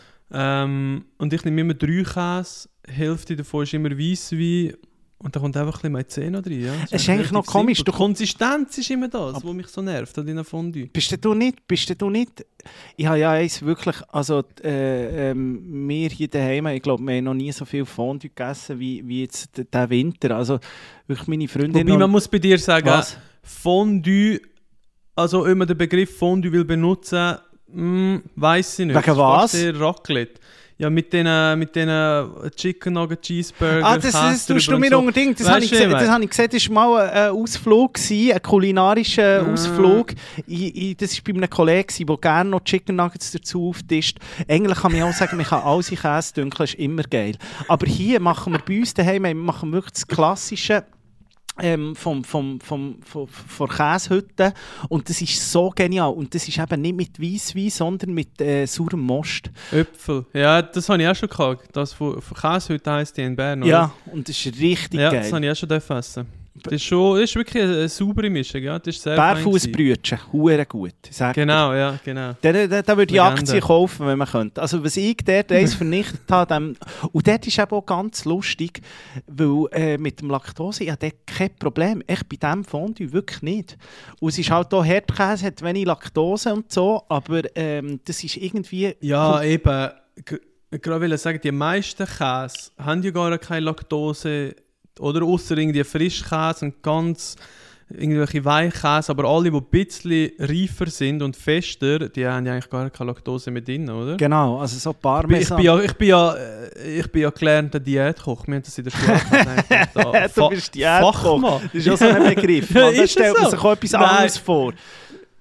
Ähm, und ich nehme immer drei Käse, die Hälfte davon ist immer Weisswein und da kommt einfach ein bisschen Maizena drin. Ja. Es ist eigentlich noch komisch. Die Konsistenz ist immer das, was mich so nervt an deiner Fondue. Bist du nicht, bist du nicht... Ich habe ja eins wirklich, also äh, ähm, wir hier daheim, ich glaube, wir haben noch nie so viel Fondue gegessen wie, wie jetzt diesen Winter. Also wirklich meine Freundin... Wobei man muss bei dir sagen, was? Fondue, also ob man den Begriff Fondue will benutzen, mm, weiss ich nicht. Wegen was? Raclette. Ja, mit diesen mit Chicken Nugget Cheeseburger. Ah, das, das tust du mir so unbedingt. Das habe ich, gese- das hab ich gesehen, das war mal ein Ausflug, gewesen, ein kulinarischer ah. Ausflug. Ich, ich, das war bei einem Kollegen, der gerne noch Chicken Nuggets dazu auftischt. Eigentlich kann man auch sagen, man kann alles in Käse dünkeln, ist immer geil. Aber hier machen wir bei uns daheim, wir machen wirklich das Klassische. Ähm, vom, vom, vom, vom, von Käsehütte. Und das ist so genial. Und das ist eben nicht mit Weisswein, sondern mit äh, saurem Most. Äpfel. Ja, das habe ich auch schon gehabt. Das von, von Käsehütte heisst die in Bern, oder? Ja, und das ist richtig ja, geil. Ja, das habe ich auch schon essen. Das ist, schon, das ist wirklich eine, eine saubere Mischung. Ja. Bärfussbrötchen, hure gut. Genau, ja, genau. Da, da, da würde ich Aktien kaufen, wenn man könnte. Also was ich dort eins vernichtet habe, dem, und dort ist eben auch ganz lustig, weil äh, mit dem Laktose, ich habe dort kein Problem. Echt bei diesem Fondue wirklich nicht. Und es ist halt auch Herdkäse, hat wenig Laktose und so, aber ähm, das ist irgendwie... Ja, eben. Ich wollte sagen, die meisten Käse haben ja gar keine Laktose. Oder ausser irgendwie Frischkäse und ganz irgendwelche Weichkäse, aber alle, die ein bisschen reifer sind und fester, die haben ja eigentlich gar keine Laktose mehr drin, oder? Genau, also so Parmesan. Ich bin ja, ich bin ja, ich bin ja gelernter Diätkoch, wir haben das in der Schule gelernt. Du bist Diätkoch, das ist ja so ein Begriff. Man stellt man sich auch etwas anderes vor.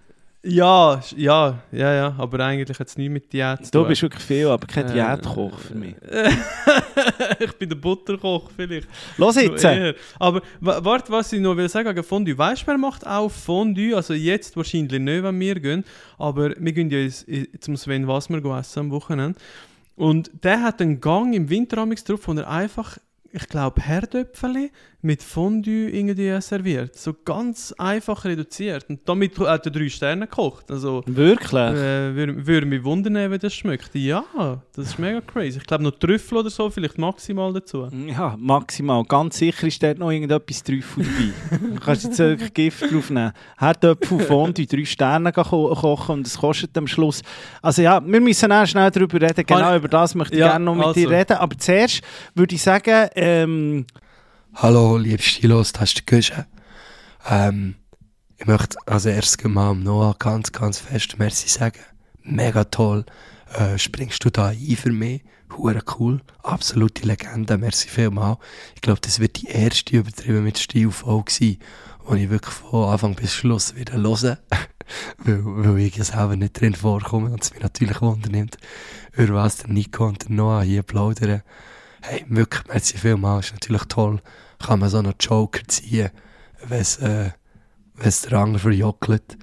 Ja, sch- ja, ja, ja, aber eigentlich hat es nichts mit Diät zu Du tun. bist wirklich viel, aber kein Äh, Diätkoch für mich. Ich bin der Butterkoch vielleicht. Los So jetzt! eher. Aber wa- warte, was ich noch will sagen wegen Fondue. Weißt du, wer macht auch Fondue? Also jetzt wahrscheinlich nicht, wenn wir gehen. Aber wir gehen ja ins- i- zum Sven Wassmer essen am Wochenende. Und der hat einen Gang im Winteramix drauf, wo er einfach, ich glaube, Herdöpfeli mit Fondue irgendwie serviert. So ganz einfach reduziert. Und damit hat er drei Sterne gekocht. Also Wirklich? äh, würde würde mich wundern, wie das schmeckt. Ja, das ist mega crazy. Ich glaube noch Trüffel oder so, vielleicht maximal dazu. Ja, maximal. Ganz sicher ist dort noch irgendetwas Trüffel dabei. Du kannst jetzt wirklich Gift drauf nehmen. Herdöpfel, Fondue, drei Sterne ko kochen und es kostet am Schluss. Also ja, wir müssen auch schnell darüber reden. Genau Kann- über das möchte ich Ja, gerne noch mit also. dir reden. Aber zuerst würde ich sagen, ähm, Hallo, liebe Stilos, das ist der Guschen. Ähm, ich möchte als erstes mal am Noah ganz, ganz fest Merci sagen. Mega toll. Äh, springst du da ein für mich? Hure cool. Absolute Legende. Merci vielmal. Ich glaube, das wird die erste übertrieben mit Stil-Folge sein, die ich wirklich von Anfang bis Schluss wieder höre. weil, weil ich ja selber nicht drin vorkomme und es mich natürlich wundernimmt, über was der Nico und der Noah hier plaudern. Hey, wirklich, merci vielmals. Ist natürlich toll. Kann man so einen Joker ziehen, wenn es äh, wenn's der andere verjockelt.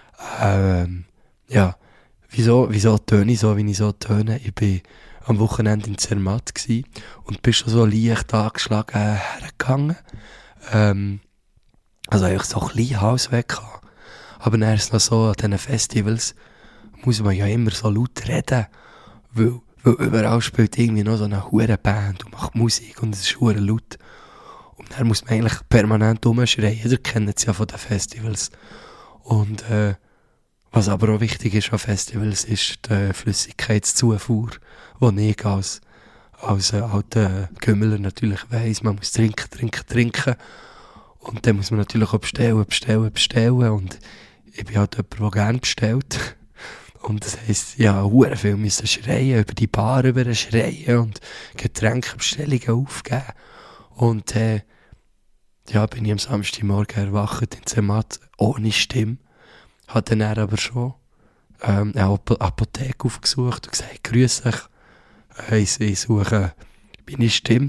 Ähm, ja, wieso, wieso töne ich so, wie ich so töne? Ich bin am Wochenende in Zermatt gsi und bin schon so leicht angeschlagen äh, hergegangen. Ähm, also eigentlich so ein bisschen Hals weg gehabt. Aber dann ist noch so, an diesen Festivals muss man ja immer so laut reden, weil, weil überall spielt irgendwie noch so eine hure Band und macht Musik und es ist hure laut. Und dann muss man eigentlich permanent rumschreien. Jeder kennt es ja von den Festivals. Und äh, was aber auch wichtig ist an Festivals, ist die Flüssigkeitszufuhr, die ich als, als äh, alter Kümmeler natürlich weiss. Man muss trinken, trinken, trinken. Und dann muss man natürlich auch bestellen, bestellen, bestellen. Und ich bin halt jemand, der gerne bestellt. Und das heisst, ja, hure viel müssen schreien, über die Bar über schreien und Getränkbestellungen aufgeben. Und äh, ja, bin ich am Samstagmorgen erwacht in Zermatt ohne Stimme. Hat dann aber schon ähm, eine Ap- Apotheke aufgesucht und gesagt, grüß euch, äh, ich, ich suche meine Stimme.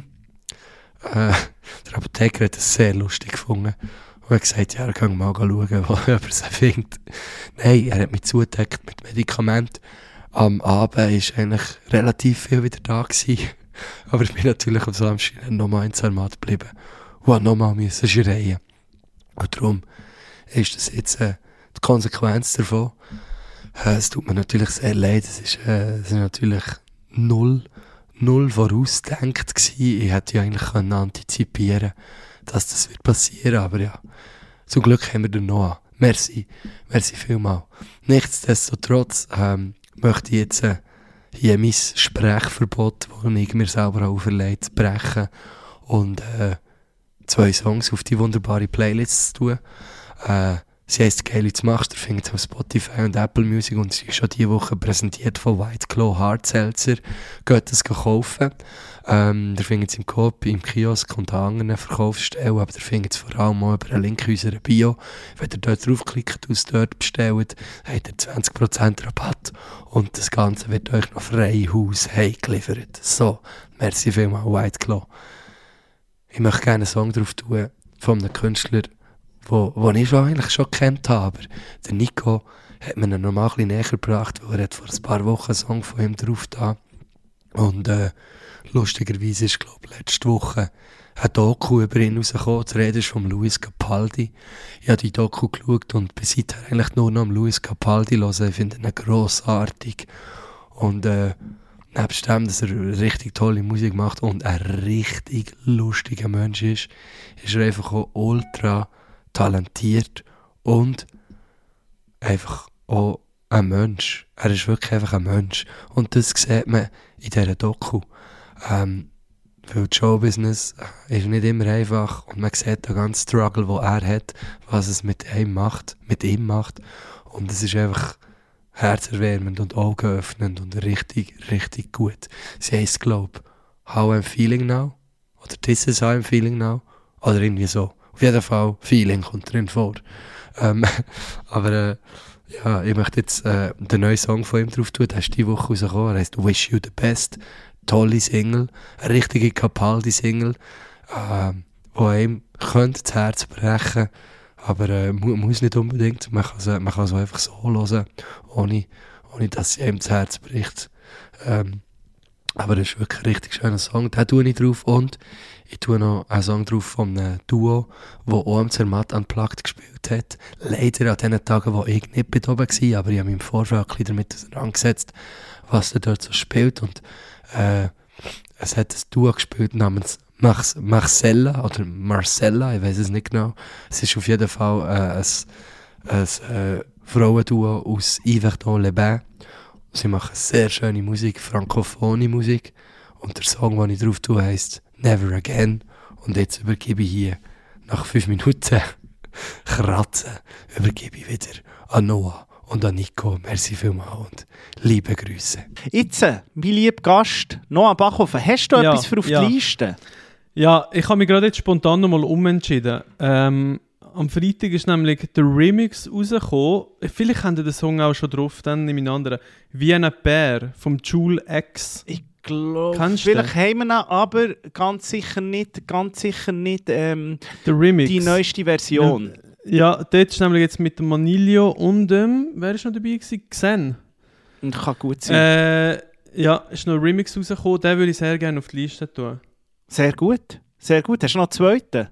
Äh, der Apotheker hat es sehr lustig gefunden und hat gesagt, ja, er kann mal schauen, ob er sie findet. Nein, er hat mich zugedeckt mit Medikamenten. Am Abend war eigentlich relativ viel wieder da gewesen. Aber ich bin natürlich am Samstag nochmal in Zermatt geblieben und nochmal müssen schreien. Und darum ist das jetzt äh, die Konsequenz davon. Äh, es tut mir natürlich sehr leid, es ist, äh, es ist natürlich null, null vorausgedacht gewesen. Ich hätte ja eigentlich können antizipieren, dass das wird passieren, aber ja, zum Glück haben wir den Noah. Merci, merci vielmal. Nichtsdestotrotz ähm, möchte ich jetzt äh, hier mein Sprechverbot, das ich mir selber auferlegt, brechen und äh, zwei Songs auf die wunderbare Playlist zu tun. Äh, sie heisst «Geile zu machst», ihr findet es auf Spotify und Apple Music und sie ist schon diese Woche präsentiert von White Claw Hard Seltzer. Geht es kaufen. Ähm, ihr findet es im Coop, im Kiosk und an anderen Verkaufsstellen, aber ihr findet es vor allem auch über einen Link in unserer Bio. Wenn ihr dort draufklickt und es dort bestellt, habt ihr zwanzig Prozent Rabatt und das Ganze wird euch noch frei Haus heimgeliefert. So, merci vielmals, White Claw. Ich möchte gerne einen Song drauf tun von einem Künstler, wo, wo ich schon eigentlich schon kennt habe, aber der Nico hat mir ihn noch mal ein bisschen näher gebracht, weil er hat vor ein paar Wochen einen Song von ihm drauf da. Und äh, lustigerweise ist, glaube ich, letzte Woche ein Doku über ihn rausgekommen. Die Rede ist von Luis Capaldi. Ich habe die Doku geschaut und bin seither eigentlich nur noch am Luis Capaldi hören. Ich finde ihn grossartig. Und äh, nebst dem, dass er richtig tolle Musik macht und ein richtig lustiger Mensch ist, ist er einfach auch ultra talentiert und einfach auch ein Mensch. Er ist wirklich einfach ein Mensch. Und das sieht man in dieser Doku. Ähm, weil das Showbusiness ist nicht immer einfach und man sieht den ganzen Struggle, den er hat, was es mit ihm macht, mit ihm macht. Und es ist einfach herzerwärmend und augenöffnend und richtig, richtig gut. Sie heisst, glaube ich, «How I'm Feeling Now» oder «This is how I'm feeling now» oder irgendwie so. Auf jeden Fall, Feeling kommt drin vor. Ähm, aber äh, ja, ich möchte jetzt äh, den neuen Song von ihm drauf tun. Der ist diese Woche rausgekommen. Er heisst «Wish You the Best». Tolle Single, eine richtige Capaldi-Single, äh, die einem könnte das Herz brechen, aber äh, mu- muss nicht unbedingt. Man kann es man kann es einfach so hören, ohne, ohne dass sie einem das Herz bricht. Ähm, aber das ist wirklich ein richtig schöner Song. Den tue ich drauf und ich tue noch einen Song drauf von einem Duo, das O M Zermatt Unplugged gespielt hat. Leider an den Tagen, wo ich nicht bei oben war, aber ich habe mich im Vorfeld ein bisschen damit auseinandergesetzt, was er dort so spielt. Und äh, es hat ein Duo gespielt namens Mar- Marcella oder Marcella, ich weiß es nicht genau. Es ist auf jeden Fall äh, ein, ein äh, Frauenduo aus Yverdon-les-Bains. Sie machen sehr schöne Musik, frankophone Musik. Und der Song, den ich drauf tue, heisst «Never Again». Und jetzt übergebe ich hier, nach fünf Minuten Kratzen, übergebe ich wieder an Noah und an Nico. Merci vielmals und liebe Grüße. Jetzt, mein lieber Gast, Noah Bachhofen, hast du Ja, etwas für auf ja. die Liste? Ja, ich habe mich gerade jetzt spontan nochmal umentschieden. Ähm, am Freitag ist nämlich der Remix rausgekommen. Vielleicht habt ihr den Song auch schon drauf, dann nehme ich einen anderen. «Vienna Bär» vom Jule X. Ich glaube, Kennst du vielleicht haben wir ihn, aber ganz sicher nicht, ganz sicher nicht ähm, Der Remix. die neueste Version. Ja, dort ist nämlich jetzt mit dem Manilio und dem, wer ist noch dabei gewesen? Xen. Und kann gut sein. Äh, ja, ist noch ein Remix rausgekommen, den würde ich sehr gerne auf die Liste tun. Sehr gut, sehr gut. Hast du noch einen zweiten?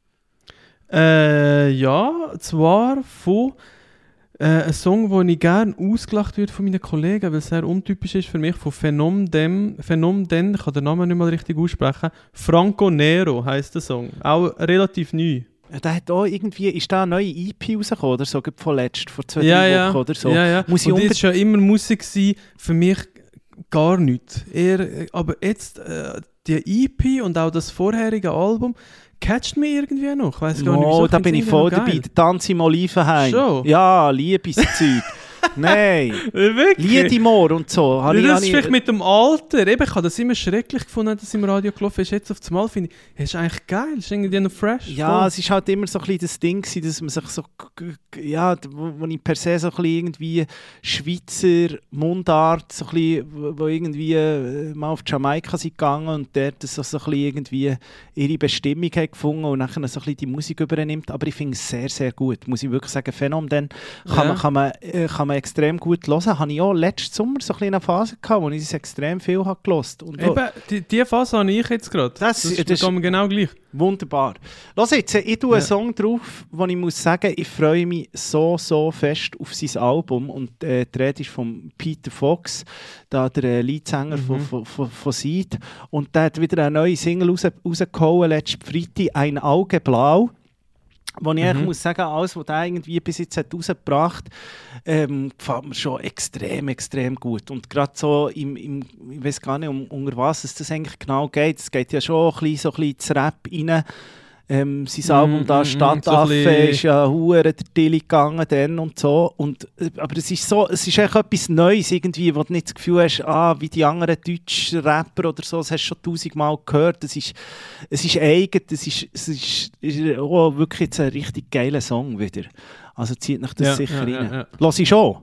Äh, ja, zwar von äh, einem Song, den ich gerne ausgelacht würde von meinen Kollegen, weil es sehr untypisch ist für mich, von Phenom Dem, Phenom Den, ich kann den Namen nicht mal richtig aussprechen, Franco Nero heisst der Song, auch relativ neu. Ja, der hat auch irgendwie, ist da eine neue E P rausgekommen oder so, vor letzt, vor zwei, Ja, drei ja. Wochen oder so. Ja, ja. Muss ich und unbedingt- das war ja immer Musik gewesen, für mich gar nichts. Eher, aber jetzt äh, die E P und auch das vorherige Album catcht mich irgendwie noch. Ich weiss gar nicht, wieso. Oh, da Ich bin ich find's voll irgendwie noch dabei. geil. Der Tanz im Olivenhain. Schon? Ja, Liebeszeug. Nein. Äh, Wirklich? Liedimor und so. Habe Ja, ich- das habe ist ich- vielleicht mit dem Alter. Eben, ich habe das immer schrecklich gefunden, dass es im Radio gelaufen ist. Jetzt auf das Mal finde ich, es ist eigentlich geil. Es ist irgendwie noch fresh. Ja, voll. es ist halt immer so ein bisschen das Ding gewesen, dass man sich so, g- g- ja, wo, wo ich per se so ein bisschen irgendwie Schweizer Mundart, so ein bisschen, wo wo irgendwie äh, mal auf Jamaika sind gegangen und dort so, so ein bisschen irgendwie ihre Bestimmung haben gefunden und dann so ein bisschen die Musik übernimmt. Aber ich finde es sehr, sehr gut. Muss ich wirklich sagen, Phenom, dann kann, Ja. man, kann, man, äh, kann man extrem gut hören. Habe ich auch letzten Sommer so ein bisschen eine Phase gehabt, wo ich es extrem viel habe gehört. Und Eben, die, die Phase habe ich jetzt gerade. Das- Das, das ist das- das genau gleich. Wunderbar. Lass jetzt, ich tue einen Ja. Song drauf, wo ich muss sagen, ich freue mich so, so fest auf sein Album. Und äh, die Rede ist von Peter Fox, da der äh, Leadsänger Mhm. von, von, von, von Seed. Und der hat wieder eine neue Single raus, rausgehauen, letzten Freitag, «Ein Auge blau». Wo ich eigentlich Mhm. muss sagen, alles, was der irgendwie bis jetzt hat rausgebracht hat, ähm, gefällt mir schon extrem, extrem gut. Und gerade so, im, im, ich weiß gar nicht, um, unter was es das eigentlich genau geht. Es geht ja schon ein bisschen, so ein bisschen ins Rap rein. Ähm, sein Mm, Album da, mm, «Stadtaffe», so ein bisschen- ist ja hure der Tilly gegangen dann und so. Und, äh, aber es ist so, es ist echt etwas Neues irgendwie, wo du nicht das Gefühl hast, ah, wie die anderen deutschen Rapper oder so, das hast du schon tausendmal gehört. Es ist, es ist eigen, es ist, es ist, ist oh, wirklich jetzt ein richtig geiler Song wieder. Also zieht nach das Ja, sicher ja, rein. ja, ja. Lass ich schon.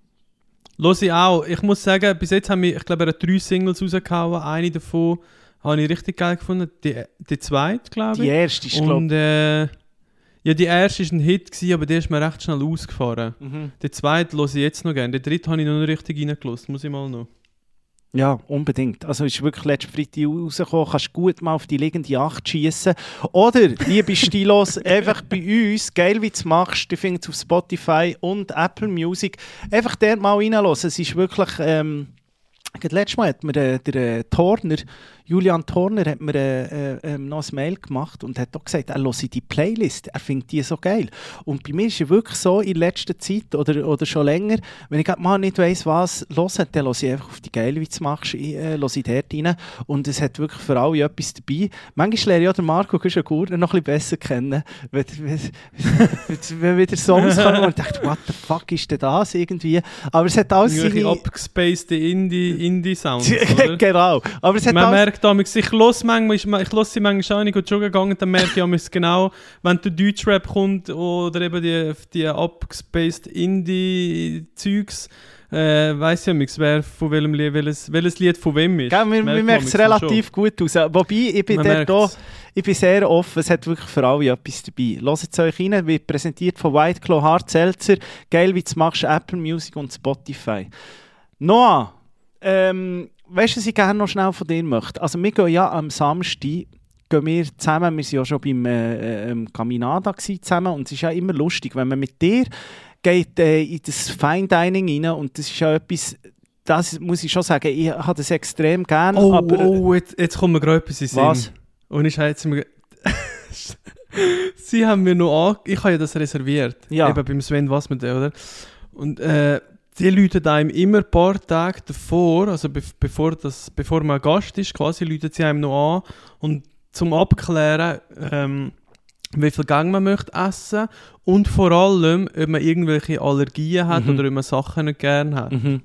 Los ich auch. Ich muss sagen, bis jetzt haben wir, ich glaube, er hat drei Singles rausgehauen. Eine davon habe ich richtig geil gefunden. Die, die zweite, glaube Die ich. erste ist, glaube Und äh, ja, die erste war ein Hit, gewesen, aber die ist mir recht schnell ausgefahren. ich. Mhm. Die zweite höre ich jetzt noch gerne. Die dritte habe ich noch nicht richtig reingelassen. Muss ich mal noch. Ja, unbedingt. Also ist wirklich letzten Freitag rausgekommen, kannst gut mal auf die liegende acht schiessen. Oder, liebe Stilos, einfach bei uns, geil wie du es machst, du findest auf Spotify und Apple Music, einfach dort mal reinhören. Es ist wirklich, ähm, gerade letztes Mal hat mir äh, der äh, Torner, Julian Torner, hat mir äh, äh, noch ein Mail gemacht und hat auch gesagt, er höre die Playlist, er findet die so geil. Und bei mir ist es wirklich so, in letzter Zeit oder, oder schon länger, wenn ich mal nicht weiss, was hören, dann höre ich einfach auf die geil, wie du es machst, ich, äh, höre ich dort rein. Und es hat wirklich für alle etwas dabei. Manchmal lerne ich auch den Marco Güschen-Gurner noch ein bisschen besser kennen, wenn, wenn, wenn, wenn wieder Songs kommen und ich dachte, what the fuck ist denn das irgendwie? Aber es hat alles Irgendwelche seine... abgespacede Indie- Indie-Sounds, oder? Genau. Aber es hat Man alles- merkt damals, ich höre manchmal, ich höre sie manchmal auch nicht gut joggen gegangen, dann merke ich damals genau, wenn der Deutschrap kommt oder eben die, die abgespaced Indie-Zeugs, äh, weiss ja nichts, wer von welchem Lied, welches, welches Lied von wem ist. Gell, wir, wir merken es relativ gut aus. Wobei, ich bin, Man dort merkt's. da, ich bin sehr offen, es hat wirklich für alle etwas dabei. Hört es euch rein, wird präsentiert von White Claw Hard Seltzer. Geil, wie du es machst, Apple Music und Spotify. Noah, ähm, weißt du, was ich gerne noch schnell von dir möchte? Also wir gehen ja am Samstag, gehen wir zusammen, wir waren ja schon beim äh, äh, Caminada zusammen und es ist ja immer lustig, wenn man mit dir geht äh, in das Fine Dining rein und das ist ja etwas, das muss ich schon sagen, ich habe das extrem gerne. Oh, aber, oh jetzt, jetzt kommt mir gerade etwas in den Sinn. Was? Und ich habe jetzt mir... Sie haben mir noch an... Ich habe ja das reserviert. Ja. Eben beim Sven Wassmede, oder? Und äh, die läuten einem immer ein paar Tage davor, also be bevor, das, bevor man Gast ist, quasi läuten sie einem noch an. Und zum Abklären, ähm, wie viel Gang man möchte essen und vor allem, ob man irgendwelche Allergien hat Mhm. oder ob man Sachen nicht gerne hat. Mhm.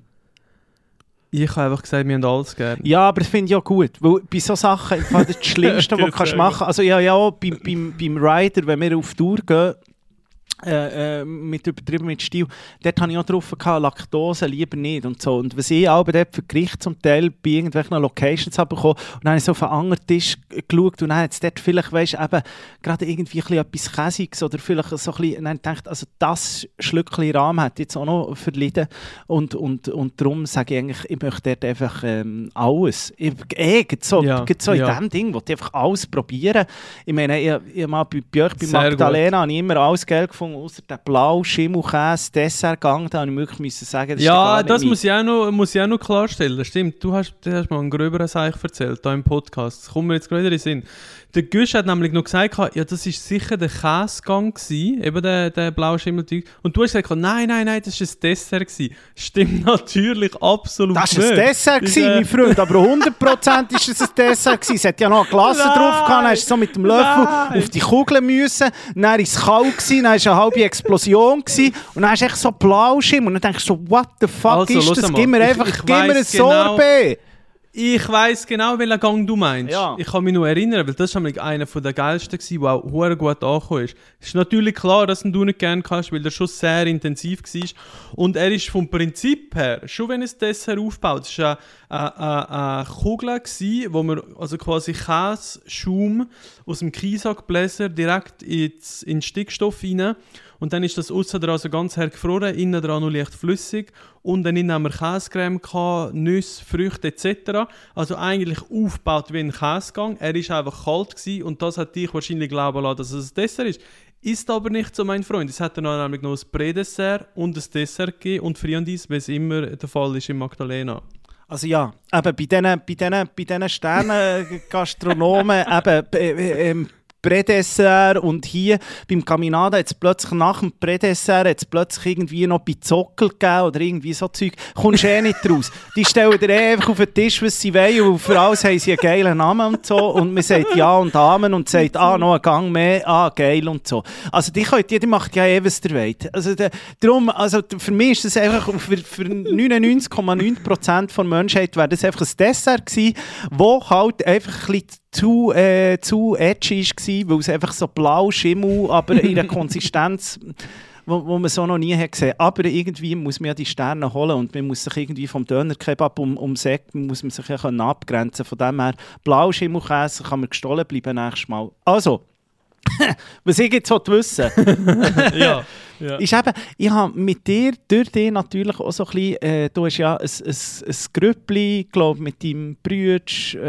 Ich habe einfach gesagt, wir haben alles gerne. Ja, aber das finde ich auch gut, weil bei so Sachen, ich finde das Schlimmste, was du kannst machen. Also ja, ja, auch beim, beim, beim Rider, wenn wir auf Tour gehen, äh, äh, mit übertrieben mit Stil, dort habe ich auch drauf gehabt, Laktose lieber nicht und so. Und was ich aber dort für Gerichte zum Teil bei irgendwelchen Locations habe bekommen, und dann habe ich so auf einen anderen Tisch geschaut und dann hat es dort vielleicht, weißt du, eben gerade irgendwie ein bisschen etwas Käsiges oder vielleicht so ein bisschen, und dann gedacht, also das Schlückchen Rahm hat jetzt auch noch verlitten und, und, und darum sage ich eigentlich, ich möchte dort einfach ähm, alles. Ich, eh, gerade so, Ja, gerade so in ja. dem Ding, wo ich einfach alles probieren. Ich meine, ich, ich mal bei, bei euch, bei Sehr Magdalena, habe ich immer alles geil gefunden, außer den blau Schimmelkäse, Dessertgang, da habe ich wirklich müssen sagen, das ist Ja, gar nicht das meins. muss ich, auch noch, muss ich auch noch klarstellen. Stimmt, du hast, du hast mal einen gröberen Seich erzählt, hier im Podcast. Das kommt mir jetzt gerade in den Sinn. Der Gusch hat nämlich noch gesagt, ja, das war sicher der Käsegang gewesen, eben der, der blaue Schimmelteig. Und du hast gesagt, nein, nein, nein, das war ein Dessert gewesen. Stimmt natürlich absolut Das nicht. war ein Dessert, Das, gewesen, äh, mein Freund, aber hundert Prozent war es ein Dessert. Gewesen. Es hat ja noch eine Glasse Nein. drauf gehabt, dann hast du so mit dem Löffel Nein. auf die Kugeln müssen, dann war es kalt, gewesen, dann war es eine halbe Explosion gewesen, und dann hast du echt so Blauschimmel und dann denkst du so, what the fuck Also, ist los das? einmal. Gib mir Ich- einfach, ich gib mir ein weiss genau- Sorbet. Ich weiss genau, welchen Gang du meinst. Ja. Ich kann mich noch erinnern, weil das war nämlich einer der geilsten, gewesen, der auch sehr gut angekommen ist. Es ist natürlich klar, dass du ihn nicht gerne kannst, weil er schon sehr intensiv war. Und er ist vom Prinzip her, schon wenn es Dessert aufbaut, es war eine, eine, eine Kugel, gewesen, wo man also quasi Käse-Schaum aus dem Kiesackbläser direkt ins, in den Stickstoff rein. Und dann ist das aussen dran also ganz hart gefroren, innen dran noch leicht flüssig. Und dann innen haben wir Käsecreme gehabt, Nüsse, Früchte et cetera. Also eigentlich aufgebaut wie ein Käsegang. Er war einfach kalt gewesen und das hat dich wahrscheinlich glauben lassen, dass es ein Dessert ist. Ist aber nicht so, mein Freund. Es hat dann nämlich noch ein Prädessert und ein Dessert gegeben und Friandis, wie es immer der Fall ist in Magdalena. Also ja, eben bei diesen bei diesen, bei diesen Sternen-Gastronomen, eben äh, ähm, Prädessert und hier beim Caminada jetzt plötzlich nach dem Prädessert jetzt plötzlich irgendwie noch Pizzockel gegeben oder irgendwie so Zeug, kommst du eh nicht raus. Die stellen dir eh einfach auf den Tisch, was sie wollen und für alles haben sie einen geilen Namen und so und man sagt ja und Amen und sagt, ah, noch ein Gang mehr, ah, geil und so. Also die, könnt, die, die macht ja eh, was ihr wollt. Also de, darum, also für mich ist das einfach, für, für neunundneunzig Komma neun Prozent der Menschheit wäre das einfach ein Dessert gewesen, wo halt einfach ein bisschen zu, äh, zu edgy war, weil es einfach so blau Schimmel, aber in einer Konsistenz, wo, wo man so noch nie hat gesehen. Aber irgendwie muss man ja die Sterne holen und man muss sich irgendwie vom Dönerkebab um, um Sekt muss man sich ja können abgrenzen. Von dem her, blau Schimmelkäse kann man gestohlen bleiben nächstes Mal. Also, was ich jetzt wissen Ja. Ja. ist eben, ich habe mit dir, durch dich natürlich auch so ein bisschen, äh, du hast ja ein, ein, ein Grüppli, glaube mit deinem Bruder,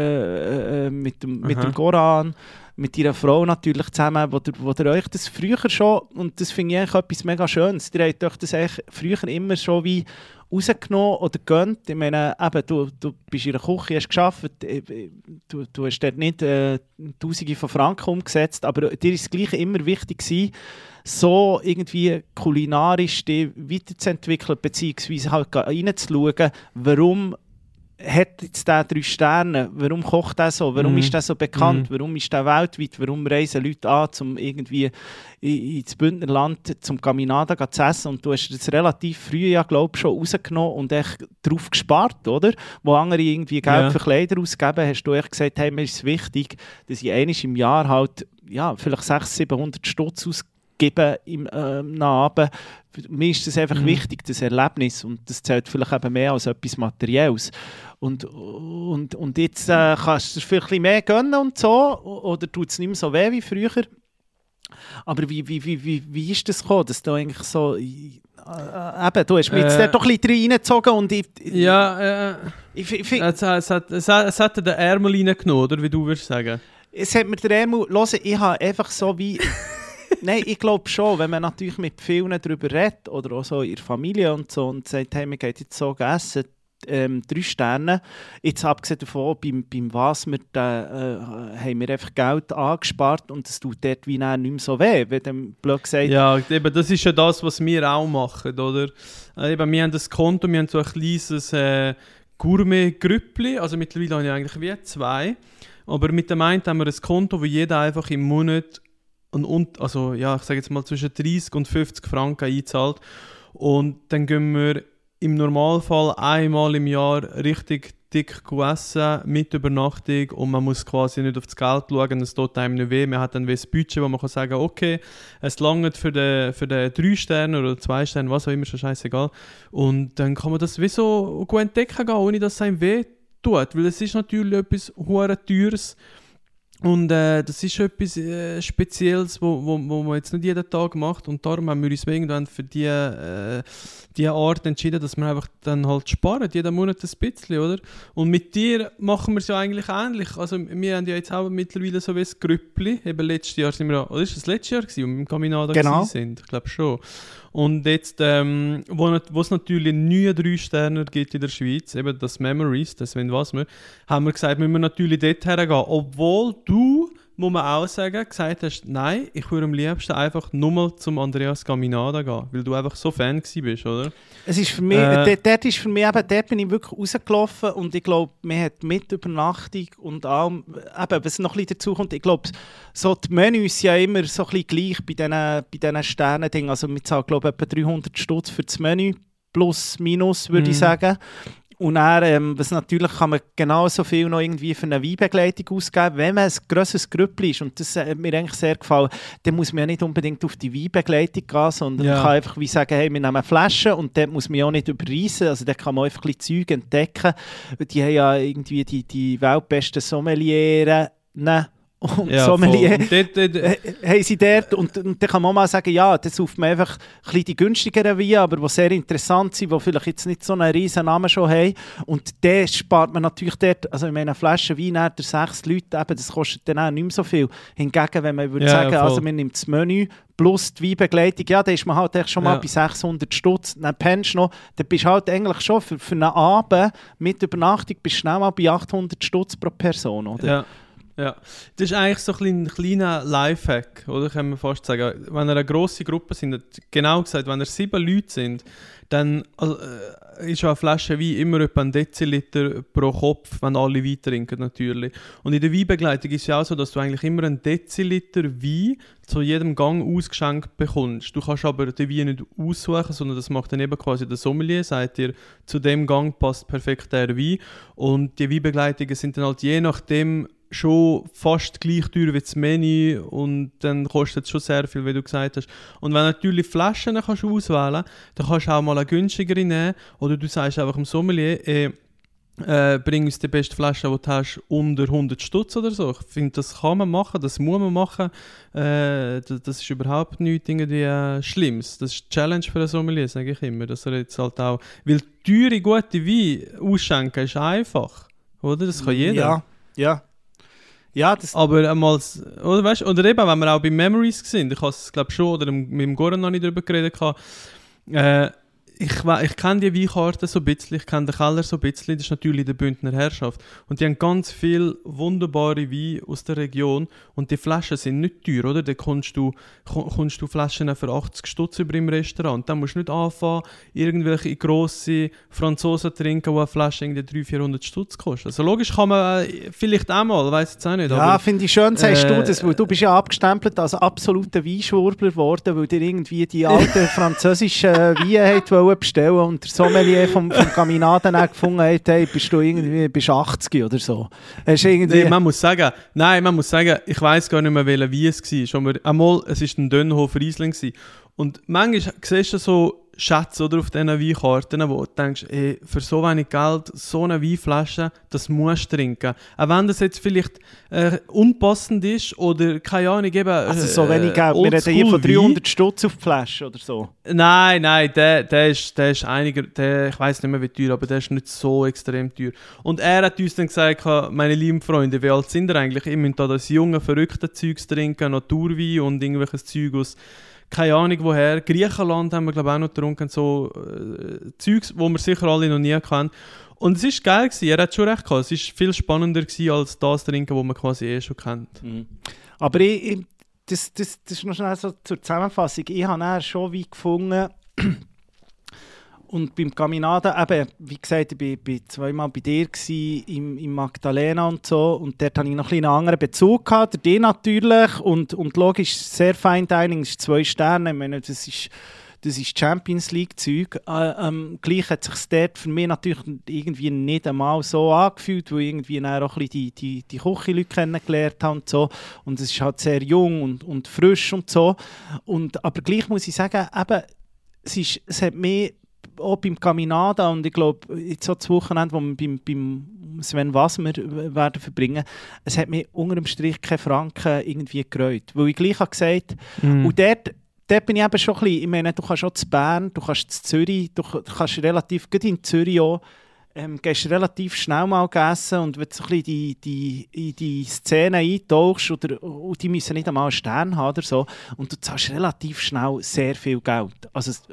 äh, äh, mit, dem, mit dem Goran, mit deiner Frau natürlich zusammen, wo ihr, wo ihr euch das früher schon, und das finde ich eigentlich etwas mega Schönes, ihr habt euch das eigentlich früher immer schon wie rausgenommen oder gönnt. Ich meine, eben, du, du bist in der Küche, hast gearbeitet, du, du hast dort nicht äh, Tausende von Franken umgesetzt, aber dir ist das Gleiche immer wichtig gewesen, so irgendwie kulinarisch dich weiterzuentwickeln, beziehungsweise halt reinzuschauen, warum hat jetzt der drei Sterne? Warum kocht der so? Warum Mhm. ist der so bekannt? Mhm. Warum ist der weltweit? Warum reisen Leute an, um irgendwie in- ins Bündnerland zum Caminada zu essen? Und du hast das relativ früh, ja, glaube ich, schon rausgenommen und echt drauf gespart, oder? Wo andere irgendwie Geld Ja. für Kleider ausgeben, hast du echt gesagt, hey, mir ist es wichtig, dass ich einmal im Jahr halt, ja, vielleicht sechshundert, siebenhundert Stutz ausgebe im ähm, Abend. Für mir ist das einfach Mhm. wichtig, das Erlebnis. Und das zählt vielleicht eben mehr als etwas Materielles. Und, und, und jetzt äh, kannst du dir vielleicht ein bisschen mehr gönnen und so, oder tut es nicht mehr so weh wie früher. Aber wie, wie, wie, wie, wie ist das gekommen, dass du eigentlich so... Äh, eben, du hast mich jetzt Äh, dort doch ein bisschen reingezogen und ich... Ja, äh, ich, ich, ich, es, es, hat, es, hat, es hat den Ärmel reingenommen, oder? Wie du würdest sagen. es hat mir der Ärmel... Hören, ich habe einfach so wie... Nein, ich glaube schon, wenn man natürlich mit vielen darüber redet oder auch so in der Familie und so und sagt, hey, wir gehen jetzt so essen, ähm, drei Sterne. Jetzt abgesehen davon, beim, beim was wir da, äh, haben wir einfach Geld angespart und es tut dort wie nicht mehr so weh, wenn dann blöd gesagt... Ja, eben, das ist ja das, was wir auch machen, oder? Äh, eben, wir haben das Konto, wir haben so ein kleines äh, Gourmet-Grüppli, also mittlerweile habe ich eigentlich wie zwei, aber mit dem einen haben wir ein Konto, wo jeder einfach im Monat und, und, also ja, ich sage jetzt mal zwischen dreißig und fünfzig Franken einzahlt und dann gehen wir im Normalfall einmal im Jahr richtig dick essen, mit Übernachtung und man muss quasi nicht auf das Geld schauen, es tut einem nicht weh, man hat dann wie ein Budget, wo man kann sagen, okay, es langt für den, für den drei Sterne oder zwei Sterne, was auch immer, schon scheißegal und dann kann man das wie so gut entdecken gehen, ohne dass es einem weh tut, weil es ist natürlich etwas hure Teures. Und äh, das ist etwas äh, Spezielles, wo, wo, wo man jetzt nicht jeden Tag macht. Und darum haben wir uns irgendwann für die, äh, die Art entschieden, dass wir einfach dann halt sparen, jeden Monat ein bisschen, oder? Und mit dir machen wir es ja eigentlich ähnlich. Also wir haben ja jetzt auch mittlerweile so wie ein Grüppli. Eben letztes Jahr sind wir, oder ist das letztes Jahr gewesen, wo wir im Caminada Genau. sind? Ich glaube schon. Und jetzt, ähm, wo, wo es natürlich neue drei Sterne gibt in der Schweiz, eben das Memories, das wenn was wir, haben wir gesagt, müssen wir natürlich dort hergehen. Obwohl du, muss man auch sagen, gesagt hast, nein, ich würde am liebsten einfach nur mal zum Andreas Caminada gehen, weil du einfach so Fan gewesen bist, oder? Es ist für mich, Äh. dort, dort ist für mich eben, dort bin ich wirklich rausgelaufen und ich glaube, man hat mit Übernachtung und allem, eben, was noch ein bisschen dazu kommt, ich glaube, so die Menüs sind ja immer so ein bisschen gleich bei diesen, bei diesen Sternen-Dingen, also wir zahlen, glaube ich, etwa dreihundert Stutz für das Menü, plus, minus, würde Mhm. ich sagen. Und dann, ähm, was natürlich kann man genauso viel noch irgendwie für eine Weinbegleitung ausgeben, wenn man ein grosses Grüppli ist. Und das hat mir eigentlich sehr gefallen. Dann muss man ja nicht unbedingt auf die Weinbegleitung gehen, sondern Ja. man kann einfach wie sagen, hey, wir nehmen Flaschen und dort muss man ja auch nicht überreisen. Also da kann man einfach ein bisschen Zeug entdecken. Die haben ja irgendwie die, die weltbesten Sommelieren und Ja, Sommelier. voll. Und dort, dort, Äh, haben sie dort, und, und dann kann man mal sagen, ja, das sauft man einfach ein bisschen die günstigeren Weine, aber die sehr interessant sind, die vielleicht jetzt nicht so einen riesen Namen schon haben. Und den spart man natürlich dort, also in einer Flasche Wein nach der sechs Leute, eben, das kostet dann auch nicht mehr so viel. Hingegen, wenn man würde Ja, sagen, ja, also voll. man nimmt das Menü plus die Weinbegleitung, ja, dann ist man halt echt schon mal Ja. bei sechshundert Stutz. Dann pennst du noch, dann bist du halt eigentlich schon für, für einen Abend mit Übernachtung bist du schnell mal bei achthundert Stutz pro Person, oder? Ja, ja. Das ist eigentlich so ein kleiner Lifehack, oder? Kann man fast sagen. Wenn ihr eine grosse Gruppe sind, genau gesagt, wenn ihr sieben Leute sind, dann also, äh, ist ja eine Flasche Wein immer etwa ein Deziliter pro Kopf, wenn alle Wein trinken natürlich. Und in der Weinbegleitung ist es ja auch so, dass du eigentlich immer einen Deziliter Wein zu jedem Gang ausgeschenkt bekommst. Du kannst aber den Wein nicht aussuchen, sondern das macht dann eben quasi der Sommelier, sagt dir, zu dem Gang passt perfekt der Wein. Und die Weinbegleitungen sind dann halt je nachdem schon fast gleich teuer wie das Menü und dann kostet es schon sehr viel, wie du gesagt hast. Und wenn du natürlich Flaschen kannst auswählen, dann kannst du auch mal eine günstigere nehmen oder du sagst einfach dem Sommelier, eh, äh, bring uns die beste Flasche, die du hast, unter hundert Stutz oder so. Ich finde, das kann man machen, das muss man machen. Äh, das, das ist überhaupt nichts irgendwie äh, Schlimmes. Das ist die Challenge für einen Sommelier, sage ich immer. Dass er jetzt halt auch, weil teure, gute Wein ausschenken ist einfach, oder? Das kann jeder. Ja, ja. Ja, das... Aber einmal, oder weißt, oder eben, wenn wir auch bei Memories sind, ich habe es glaube schon, oder mit dem Goran noch nicht darüber geredet, äh, ich, we- ich kenne die Weinkarte so ein bisschen, ich kenne den Keller so ein bisschen, das ist natürlich die Bündner Herrschaft. Und die haben ganz viele wunderbare Weine aus der Region und die Flaschen sind nicht teuer, oder? Da kommst du, kommst du Flaschen für achtzig Stutz über im Restaurant. Dann musst du nicht anfangen, irgendwelche grosse Franzosen trinken, die eine Flasche irgendwie dreihundert, vierhundert Stutz kostet. Also logisch kann man äh, vielleicht auch mal, weiss jetzt auch nicht. Ja, finde ich schön, sagst äh, du das, weil du bist ja abgestempelt als absoluter Weinschwurbler geworden, weil dir irgendwie die alten französischen Weine wollen bestellen und der Sommelier vom, vom Caminada dann gefunden hat, hey, bist du irgendwie bist achtzig oder so. Hast irgendwie... Nee, man muss sagen, nein, man muss sagen, ich weiss gar nicht mehr, welcher Wein es war. Schon mal, einmal, es war ein Dönhofer Riesling gewesen. Und manchmal siehst du so Schätze oder, auf diesen Weinkarten, wo du denkst, ey, für so wenig Geld, so eine Weinflasche, das musst du trinken. Auch wenn das jetzt vielleicht äh, unpassend ist oder, keine Ahnung, eben... Also so wenig Geld, wir reden hier von dreihundert Stutz auf die Flasche oder so. Nein, nein, der, der, ist, der ist einiger, der, ich weiss nicht mehr wie teuer, aber der ist nicht so extrem teuer. Und er hat uns dann gesagt, meine lieben Freunde, wie alt sind ihr eigentlich? Ihr müsst da das junge, verrückte Zeugs trinken, Naturwein und irgendwelches Zeug aus... Keine Ahnung woher. Griechenland haben wir glaube ich auch noch getrunken. So äh, Zeugs, wo wir sicher alle noch nie kennen. Und es war geil gewesen. Er hat schon recht gehabt. Es war viel spannender gewesen, als das trinken, was man quasi eh schon kennt. Mhm. Aber ich, ich, das, das, das ist noch schnell so zur Zusammenfassung. Ich habe dann schon wie gefunden... Und beim Caminada, eben, wie gesagt, ich war zweimal bei dir gewesen, im, im Magdalena und so. Und dort hatte ich noch ein einen anderen Bezug gehabt, der dir natürlich. Und, und logisch, sehr Fine Dining, ist zwei Sterne. Ich meine, das ist, das ist Champions League-Zeug. Äh, ähm, gleich hat es sich dort für mich natürlich irgendwie nicht einmal so angefühlt, weil ich irgendwie dann auch ein bisschen die, die, die Küchenleute kennengelernt habe und so. Und es ist halt sehr jung und, und frisch und so. Und, aber gleich muss ich sagen, eben, es, ist, es hat mich auch beim Caminada und ich glaube, jetzt so das Wochenende, wo wir beim, beim Sven Wasmer werden verbringen, es hat mir unter dem Strich keine Franken irgendwie gereut. Weil ich gleich habe gesagt, mm. und dort, dort bin ich eben schon ein bisschen, ich meine, du kannst auch zu Bern, du kannst zu Zürich, du kannst relativ, gerade in Zürich auch, ähm, gehst relativ schnell mal essen und wenn du so ein bisschen die, die, in die Szene eintauchst, oder, und die müssen nicht einmal einen Stern haben oder so, und du zahlst relativ schnell sehr viel Geld. Also es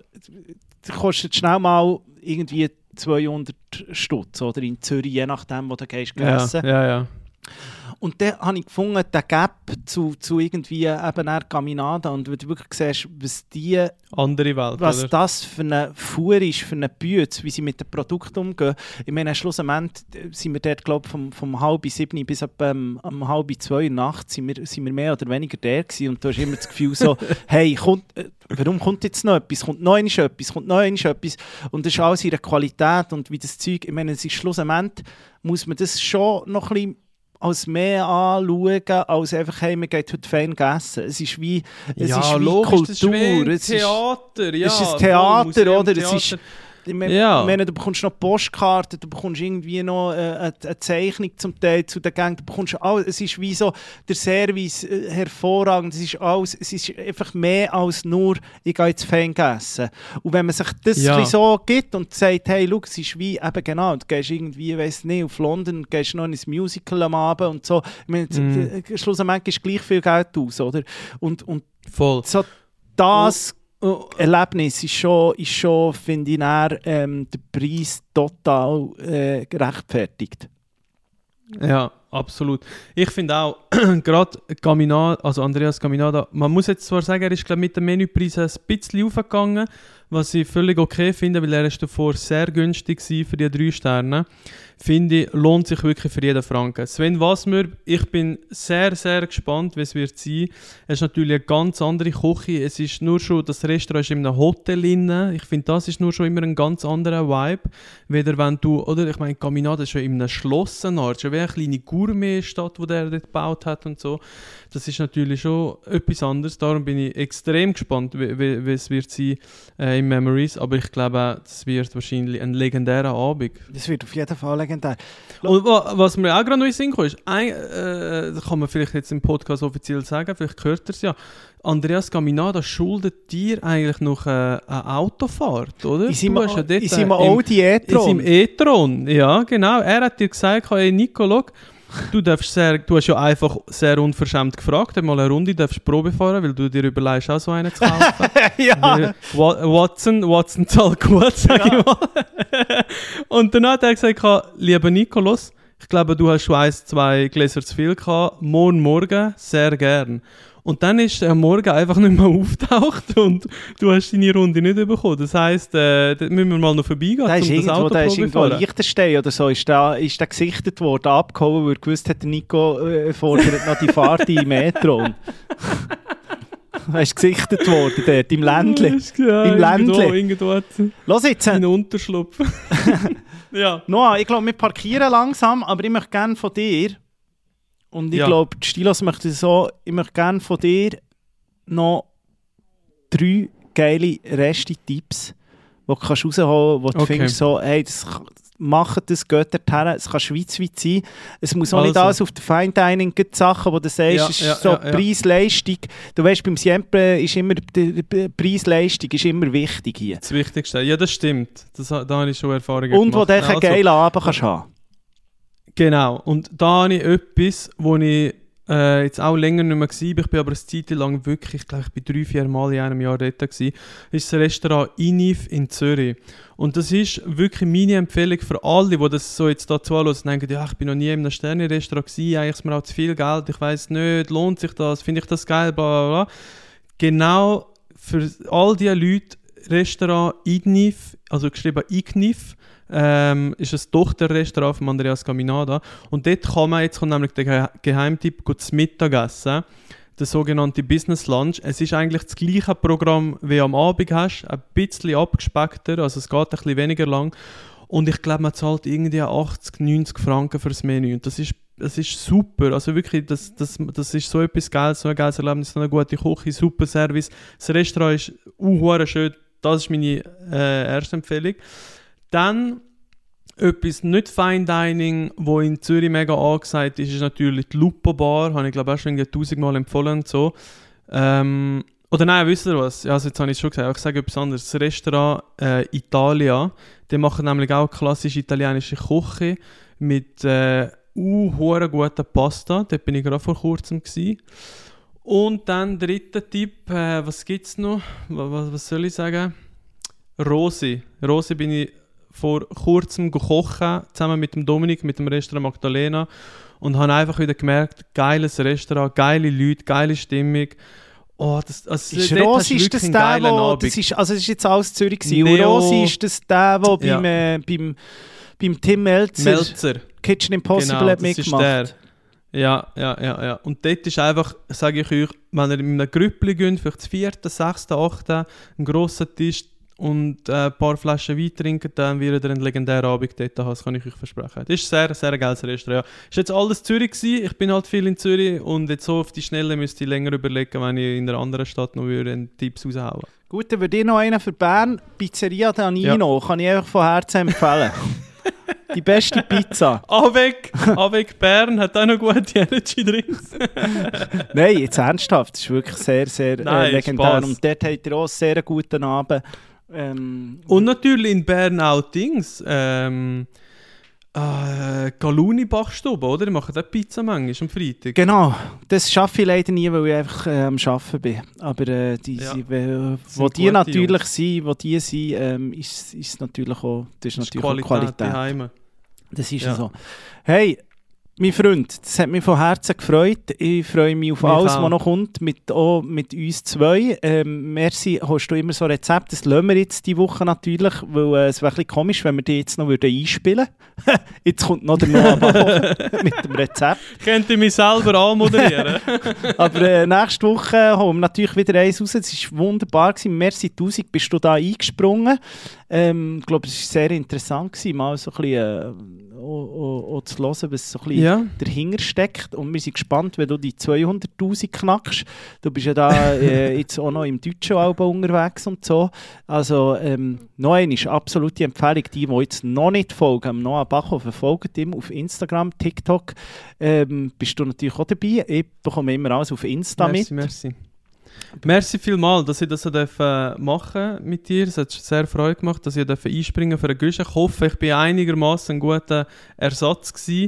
kostet schnell mal irgendwie zweihundert Stutz oder in Zürich, je nachdem, wo du gehst, gegessen. Ja, ja, ja. Und dann habe ich gefunden, den Gap zu, zu irgendwie eben einer Caminada, und wenn du wirklich siehst, was die, andere Welt, was oder? das für eine Fuhr ist, für eine Bütze, wie sie mit dem Produkt umgehen. Ich meine, schlussendlich sind wir dort, glaube ich, vom, vom halb sieben bis ab ähm, um halb zwei Nacht sind wir, sind wir mehr oder weniger der gewesen, und du hast immer das Gefühl so, hey, kommt, äh, warum kommt jetzt noch etwas? Kommt noch einmal etwas? Kommt noch einmal etwas? Und das ist alles ihre Qualität und wie das Zeug, ich meine, es ist schlussendlich, muss man das schon noch ein bisschen als mehr anschauen, als einfach, hey, man geht heute fein essen. Es ist wie, es ja, ist wie logisch, Kultur. Das ist wie es Theater, ist, ja. Es ist ein Theater, Museum, oder? Theater. Es ist, ich meine, ja. meine, du bekommst noch Postkarten, du bekommst irgendwie noch äh, eine, eine Zeichnung zum Teil zu den Gängen, du bekommst alles, es ist wie so, der Service äh, hervorragend, es ist alles, es ist einfach mehr als nur, ich gehe jetzt fein essen. Und wenn man sich das ja. so gibt und sagt, hey, schau, es ist wie, eben genau, du gehst irgendwie, ich weiss nicht, auf London, gehst noch in ein Musical am Abend und so, ich meine, mm. schlussendlich gibst du gleich viel Geld aus, oder? Und, und voll. So das Oh, Erlebnis ist schon, ist schon finde ich, dann, ähm, der Preis total äh, gerechtfertigt. Ja, absolut. Ich finde auch, gerade Caminada, also Andreas Caminada, man muss jetzt zwar sagen, er ist glaub, mit dem Menüpreis ein bisschen aufgegangen, was ich völlig okay finde, weil er ist davor sehr günstig war für die drei Sterne. Finde ich, lohnt sich wirklich für jeden Franken. Sven Wasmer, ich bin sehr, sehr gespannt, wie es wird sein. Es ist natürlich eine ganz andere Küche. Es ist nur schon, das Restaurant ist in einem Hotel drin. Ich finde, das ist nur schon immer ein ganz anderer Vibe. Weder wenn du, oder ich meine, Caminada ist schon in einem Schloss, schon wie eine kleine Gourmetstadt, die der dort gebaut hat und so. Das ist natürlich schon etwas anderes. Darum bin ich extrem gespannt, wie, wie, wie es wird sein äh, in Memories. Aber ich glaube, es wird wahrscheinlich ein legendärer Abend. Das wird auf jeden Fall legendär. Und was mir auch gerade noch in den Sinn kommt, ist, ein, äh, das kann man vielleicht jetzt im Podcast offiziell sagen, vielleicht hört ihr es ja, Andreas Caminada schuldet dir eigentlich noch äh, eine Autofahrt, oder? In seinem, du hast ja in seinem Audi e-tron. In seinem e-tron, ja genau. Er hat dir gesagt, hey Nico, schau, Du, darfst sehr, du hast ja einfach sehr unverschämt gefragt, mal eine Runde darfst Probe fahren, weil du dir überlegst, auch so einen zu kaufen. Ja. Watson, Watson zahlt gut, sag Ja. ich mal. Und dann hat er gesagt, lieber Nikolaus, ich glaube, du hast schon ein, zwei Gläser zu viel gehabt, morgen Morgen sehr gern. Und dann ist er am Morgen einfach nicht mehr auftaucht und du hast deine Runde nicht bekommen. Das heisst, äh, da müssen wir mal noch vorbeigehen, Da ist um das irgendwo, Auto da ist Probe irgendwo fahren. Liechtenstein oder so, ist der, ist der gesichtet worden, abgehauen, weil er gewusst hat, der Nico äh, fordert noch die Fahrt im Metro. Er ist gesichtet worden dort, im Ländle. Ja, Im irgendwo, Ländle. irgendwo hat es Los jetzt, einen Unterschlupf. Ja. Noah, ich glaube, wir parkieren langsam, aber ich möchte gerne von dir, und ich Ja. glaube, die Stilos möchte so, ich möchte gerne von dir noch drei geile Resti-Tipps, die du kannst rausholen kannst, wo du Okay. findest, so, hey, das, macht das, geht dorthin, es kann schweizweit sein. Es muss auch nicht Also. alles auf der Fine Dining die Sachen, wo du sagst, Ja, es ist ja, so ja, ja. Preis-Leistung. Du weißt, beim Siempre ist immer, die die Preis-Leistung ist immer wichtig hier. Das Wichtigste. Ja, das stimmt. Das, ha- da habe ich schon Erfahrungen Und wo gemacht. du einen Also, geilen Abend kannst haben. Genau. Und da habe ich etwas, wo ich äh, jetzt auch länger nicht mehr war. Ich bin aber eine Zeit lang wirklich, ich glaube, ich bin drei, vier Mal in einem Jahr dort gewesen. Das ist das Restaurant Inif in Zürich. Und das ist wirklich meine Empfehlung für alle, die das so jetzt da zuhören und denken, ja, ich bin noch nie in einem Sterne-Restaurant gewesen, eigentlich ist mir auch zu viel Geld, ich weiss nicht, lohnt sich das, finde ich das geil, bla bla bla. Genau für all diese Leute, Restaurant Ignif, also geschrieben Ignif, ähm, ist ein Tochterrestaurant von Andreas Caminada. Und dort kann man, jetzt kommt nämlich der Ge- Geheimtipp, gut zu Mittag essen. Der sogenannte Business Lunch. Es ist eigentlich das gleiche Programm, wie du am Abend hast, ein bisschen abgespeckter, also es geht ein bisschen weniger lang. Und ich glaube, man zahlt irgendwie achtzig, neunzig Franken für das Menü. Und das ist, das ist super. Also wirklich, das, das, das ist so etwas Geiles, so ein geiles Erlebnis, so eine gute Küche, super Service. Das Restaurant ist uh, schön. Das ist meine äh, erste Empfehlung. Dann etwas nicht Fine Dining, wo in Zürich mega angesagt ist, ist natürlich die Lupo Bar. Habe ich glaube auch schon tausendmal empfohlen und so. Ähm, oder nein, wisst ihr was? Ja, also jetzt habe ich es schon gesagt, ich sage etwas anderes. Das Restaurant äh, Italia, die machen nämlich auch klassische italienische Küche mit äh, uh, guter Pasta. Dort bin ich gerade vor kurzem gewesen. Und dann dritter Tipp, äh, was gibt es noch? Was, was soll ich sagen? Rosi. Rosi bin ich vor kurzem kochen, zusammen mit dem Dominik, mit dem Restaurant Magdalena. Und habe einfach wieder gemerkt, geiles Restaurant, geile Leute, geile Stimmung. Oh, das, also Ist dort hast Rosi, du ist wirklich das einen der, geilen wo, Abend. das ist, also es ist jetzt alles Zürich gewesen. Und Neo- Rosi, ist das der, der Ja. beim, äh, beim, beim Tim Melzer, Melzer. Kitchen Impossible Genau, hat das ist mitgemacht? der. Ja, ja, ja, ja. Und dort ist einfach, sage ich euch, wenn ihr in einem Grüppli geht, vielleicht das vierte, sechste, achte, einen grossen Tisch und äh, ein paar Flaschen Wein trinken, dann werdet ihr einen legendären Abend dort haben, das kann ich euch versprechen. Das ist sehr, sehr geiles Restaurant. Ja. Ist jetzt alles Zürich gewesen, ich bin halt viel in Zürich und jetzt so auf die Schnelle müsste ich länger überlegen, wenn ich in einer anderen Stadt noch würde einen Tipps raushauen. Gut, dann würde ich noch einen für Bern. Pizzeria Danino, kann ich einfach von Herzen empfehlen. Die beste Pizza. Avec, Avec Bern hat auch noch gute Energy Drinks. Nein, jetzt ernsthaft, das ist wirklich sehr, sehr äh, Nein, legendär. Spaß. Und dort habt ihr auch einen sehr guten Abend. Ähm, Und natürlich in Bern auch Dings. Ähm, äh, Galuni-Bachstube, oder? Die machen auch Pizza manchmal am Freitag. Genau, das schaffe ich leider nie, weil ich einfach äh, am Arbeiten bin. Aber äh, die, Ja. sie, äh, wo Sind die gute natürlich Jungs. sind, wo die sind, ähm, ist, ist natürlich auch, das ist Das ist natürlich auch Qualität, Qualität. daheim. Das ist Ja. so. Hey, mein Freund, das hat mich von Herzen gefreut. Ich freue mich auf Mich alles, auch. was noch kommt, mit, auch mit uns zwei. Ähm, merci, hast du immer so Rezepte. Das lassen wir jetzt diese Woche natürlich, weil äh, es wäre ein bisschen komisch, wenn wir die jetzt noch würden einspielen würden. Jetzt kommt noch der Noah Bachhofer mit dem Rezept. Könnt ihr mich selber anmoderieren? Aber äh, nächste Woche haben wir natürlich wieder eins raus. Das war wunderbar gewesen. Merci tausend, bist du da eingesprungen. Ähm, ich glaube, es war sehr interessant gewesen, mal so ein bisschen äh, auch, auch, auch zu hören, was so ein bisschen Ja. dahinter steckt. Und wir sind gespannt, wenn du die zweihunderttausend knackst. Du bist ja da äh, jetzt auch noch im deutschen Album unterwegs und so. Also ähm, noch eine ist absolute Empfehlung. Die, die jetzt noch nicht folgen, Noah Bachhofer, folgt ihm auf Instagram, TikTok. Ähm, bist du natürlich auch dabei. Ich bekomme immer alles auf Insta Merci, mit. merci. Merci vielmals, dass ich das so machen durfte mit dir. Es hat sehr Freude gemacht, dass ich einspringen für einen Guschen. Ich hoffe, ich war einigermaßen ein guter Ersatz gewesen.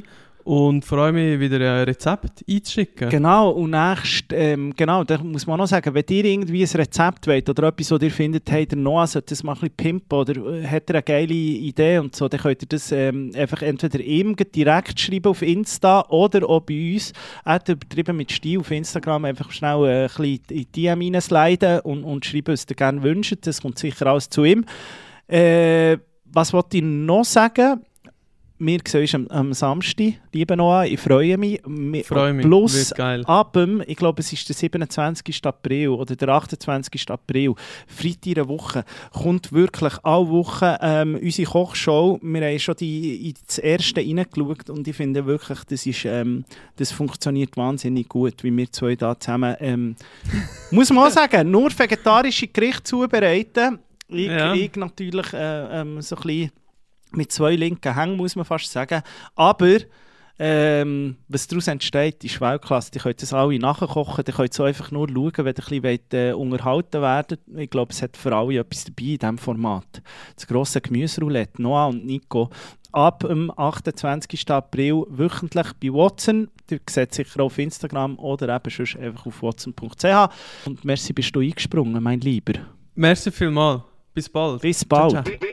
und freue mich, wieder ein Rezept einzuschicken. Genau, und nächst, ähm, genau, da muss man auch noch sagen, wenn ihr irgendwie ein Rezept wollt oder etwas, was ihr findet, hey, der Noah sollte das mal ein bisschen pimpen oder äh, hat er eine geile Idee und so, dann könnt ihr das ähm, einfach entweder ihm direkt schreiben auf Insta oder auch bei uns, auch übertrieben mit Stil auf Instagram, einfach schnell äh, ein bisschen in die D M reinsliden und, und schreiben, was ihr gerne wünscht. Das kommt sicher alles zu ihm. Äh, was wollte ich noch sagen? Wir sehen uns am, am Samstag, liebe Noah, ich freue mich. Ich freue mich, Plus, wird geil. ab dem, ich glaube es ist der siebenundzwanzigsten April oder der achtundzwanzigsten April, Freitag in der Woche, kommt wirklich alle Wochen ähm, unsere Kochshow. Wir haben schon die, in das erste reingeschaut und ich finde wirklich, das, ist, ähm, das funktioniert wahnsinnig gut, wie wir zwei da zusammen, ähm, muss man auch sagen, nur vegetarische Gerichte zubereiten. Ich, Ja. ich natürlich äh, ähm, so ein bisschen mit zwei linken Hängen, muss man fast sagen. Aber ähm, was daraus entsteht, ist Weltklasse. Die könnt das alle nachkochen. Die könnt so einfach nur schauen, wenn ihr ein bisschen wollt, äh, unterhalten werden. Ich glaube, es hat für alle etwas dabei in diesem Format. Das grosse Gemüseroulette, Noah und Nico. Ab dem achtundzwanzigsten April wöchentlich bei Watson. Ihr seht sicher auf Instagram oder eben sonst einfach auf watson punkt c h. Und merci, bist du eingesprungen, mein Lieber. Merci vielmals. Bis bald. Bis bald. Ciao, ciao.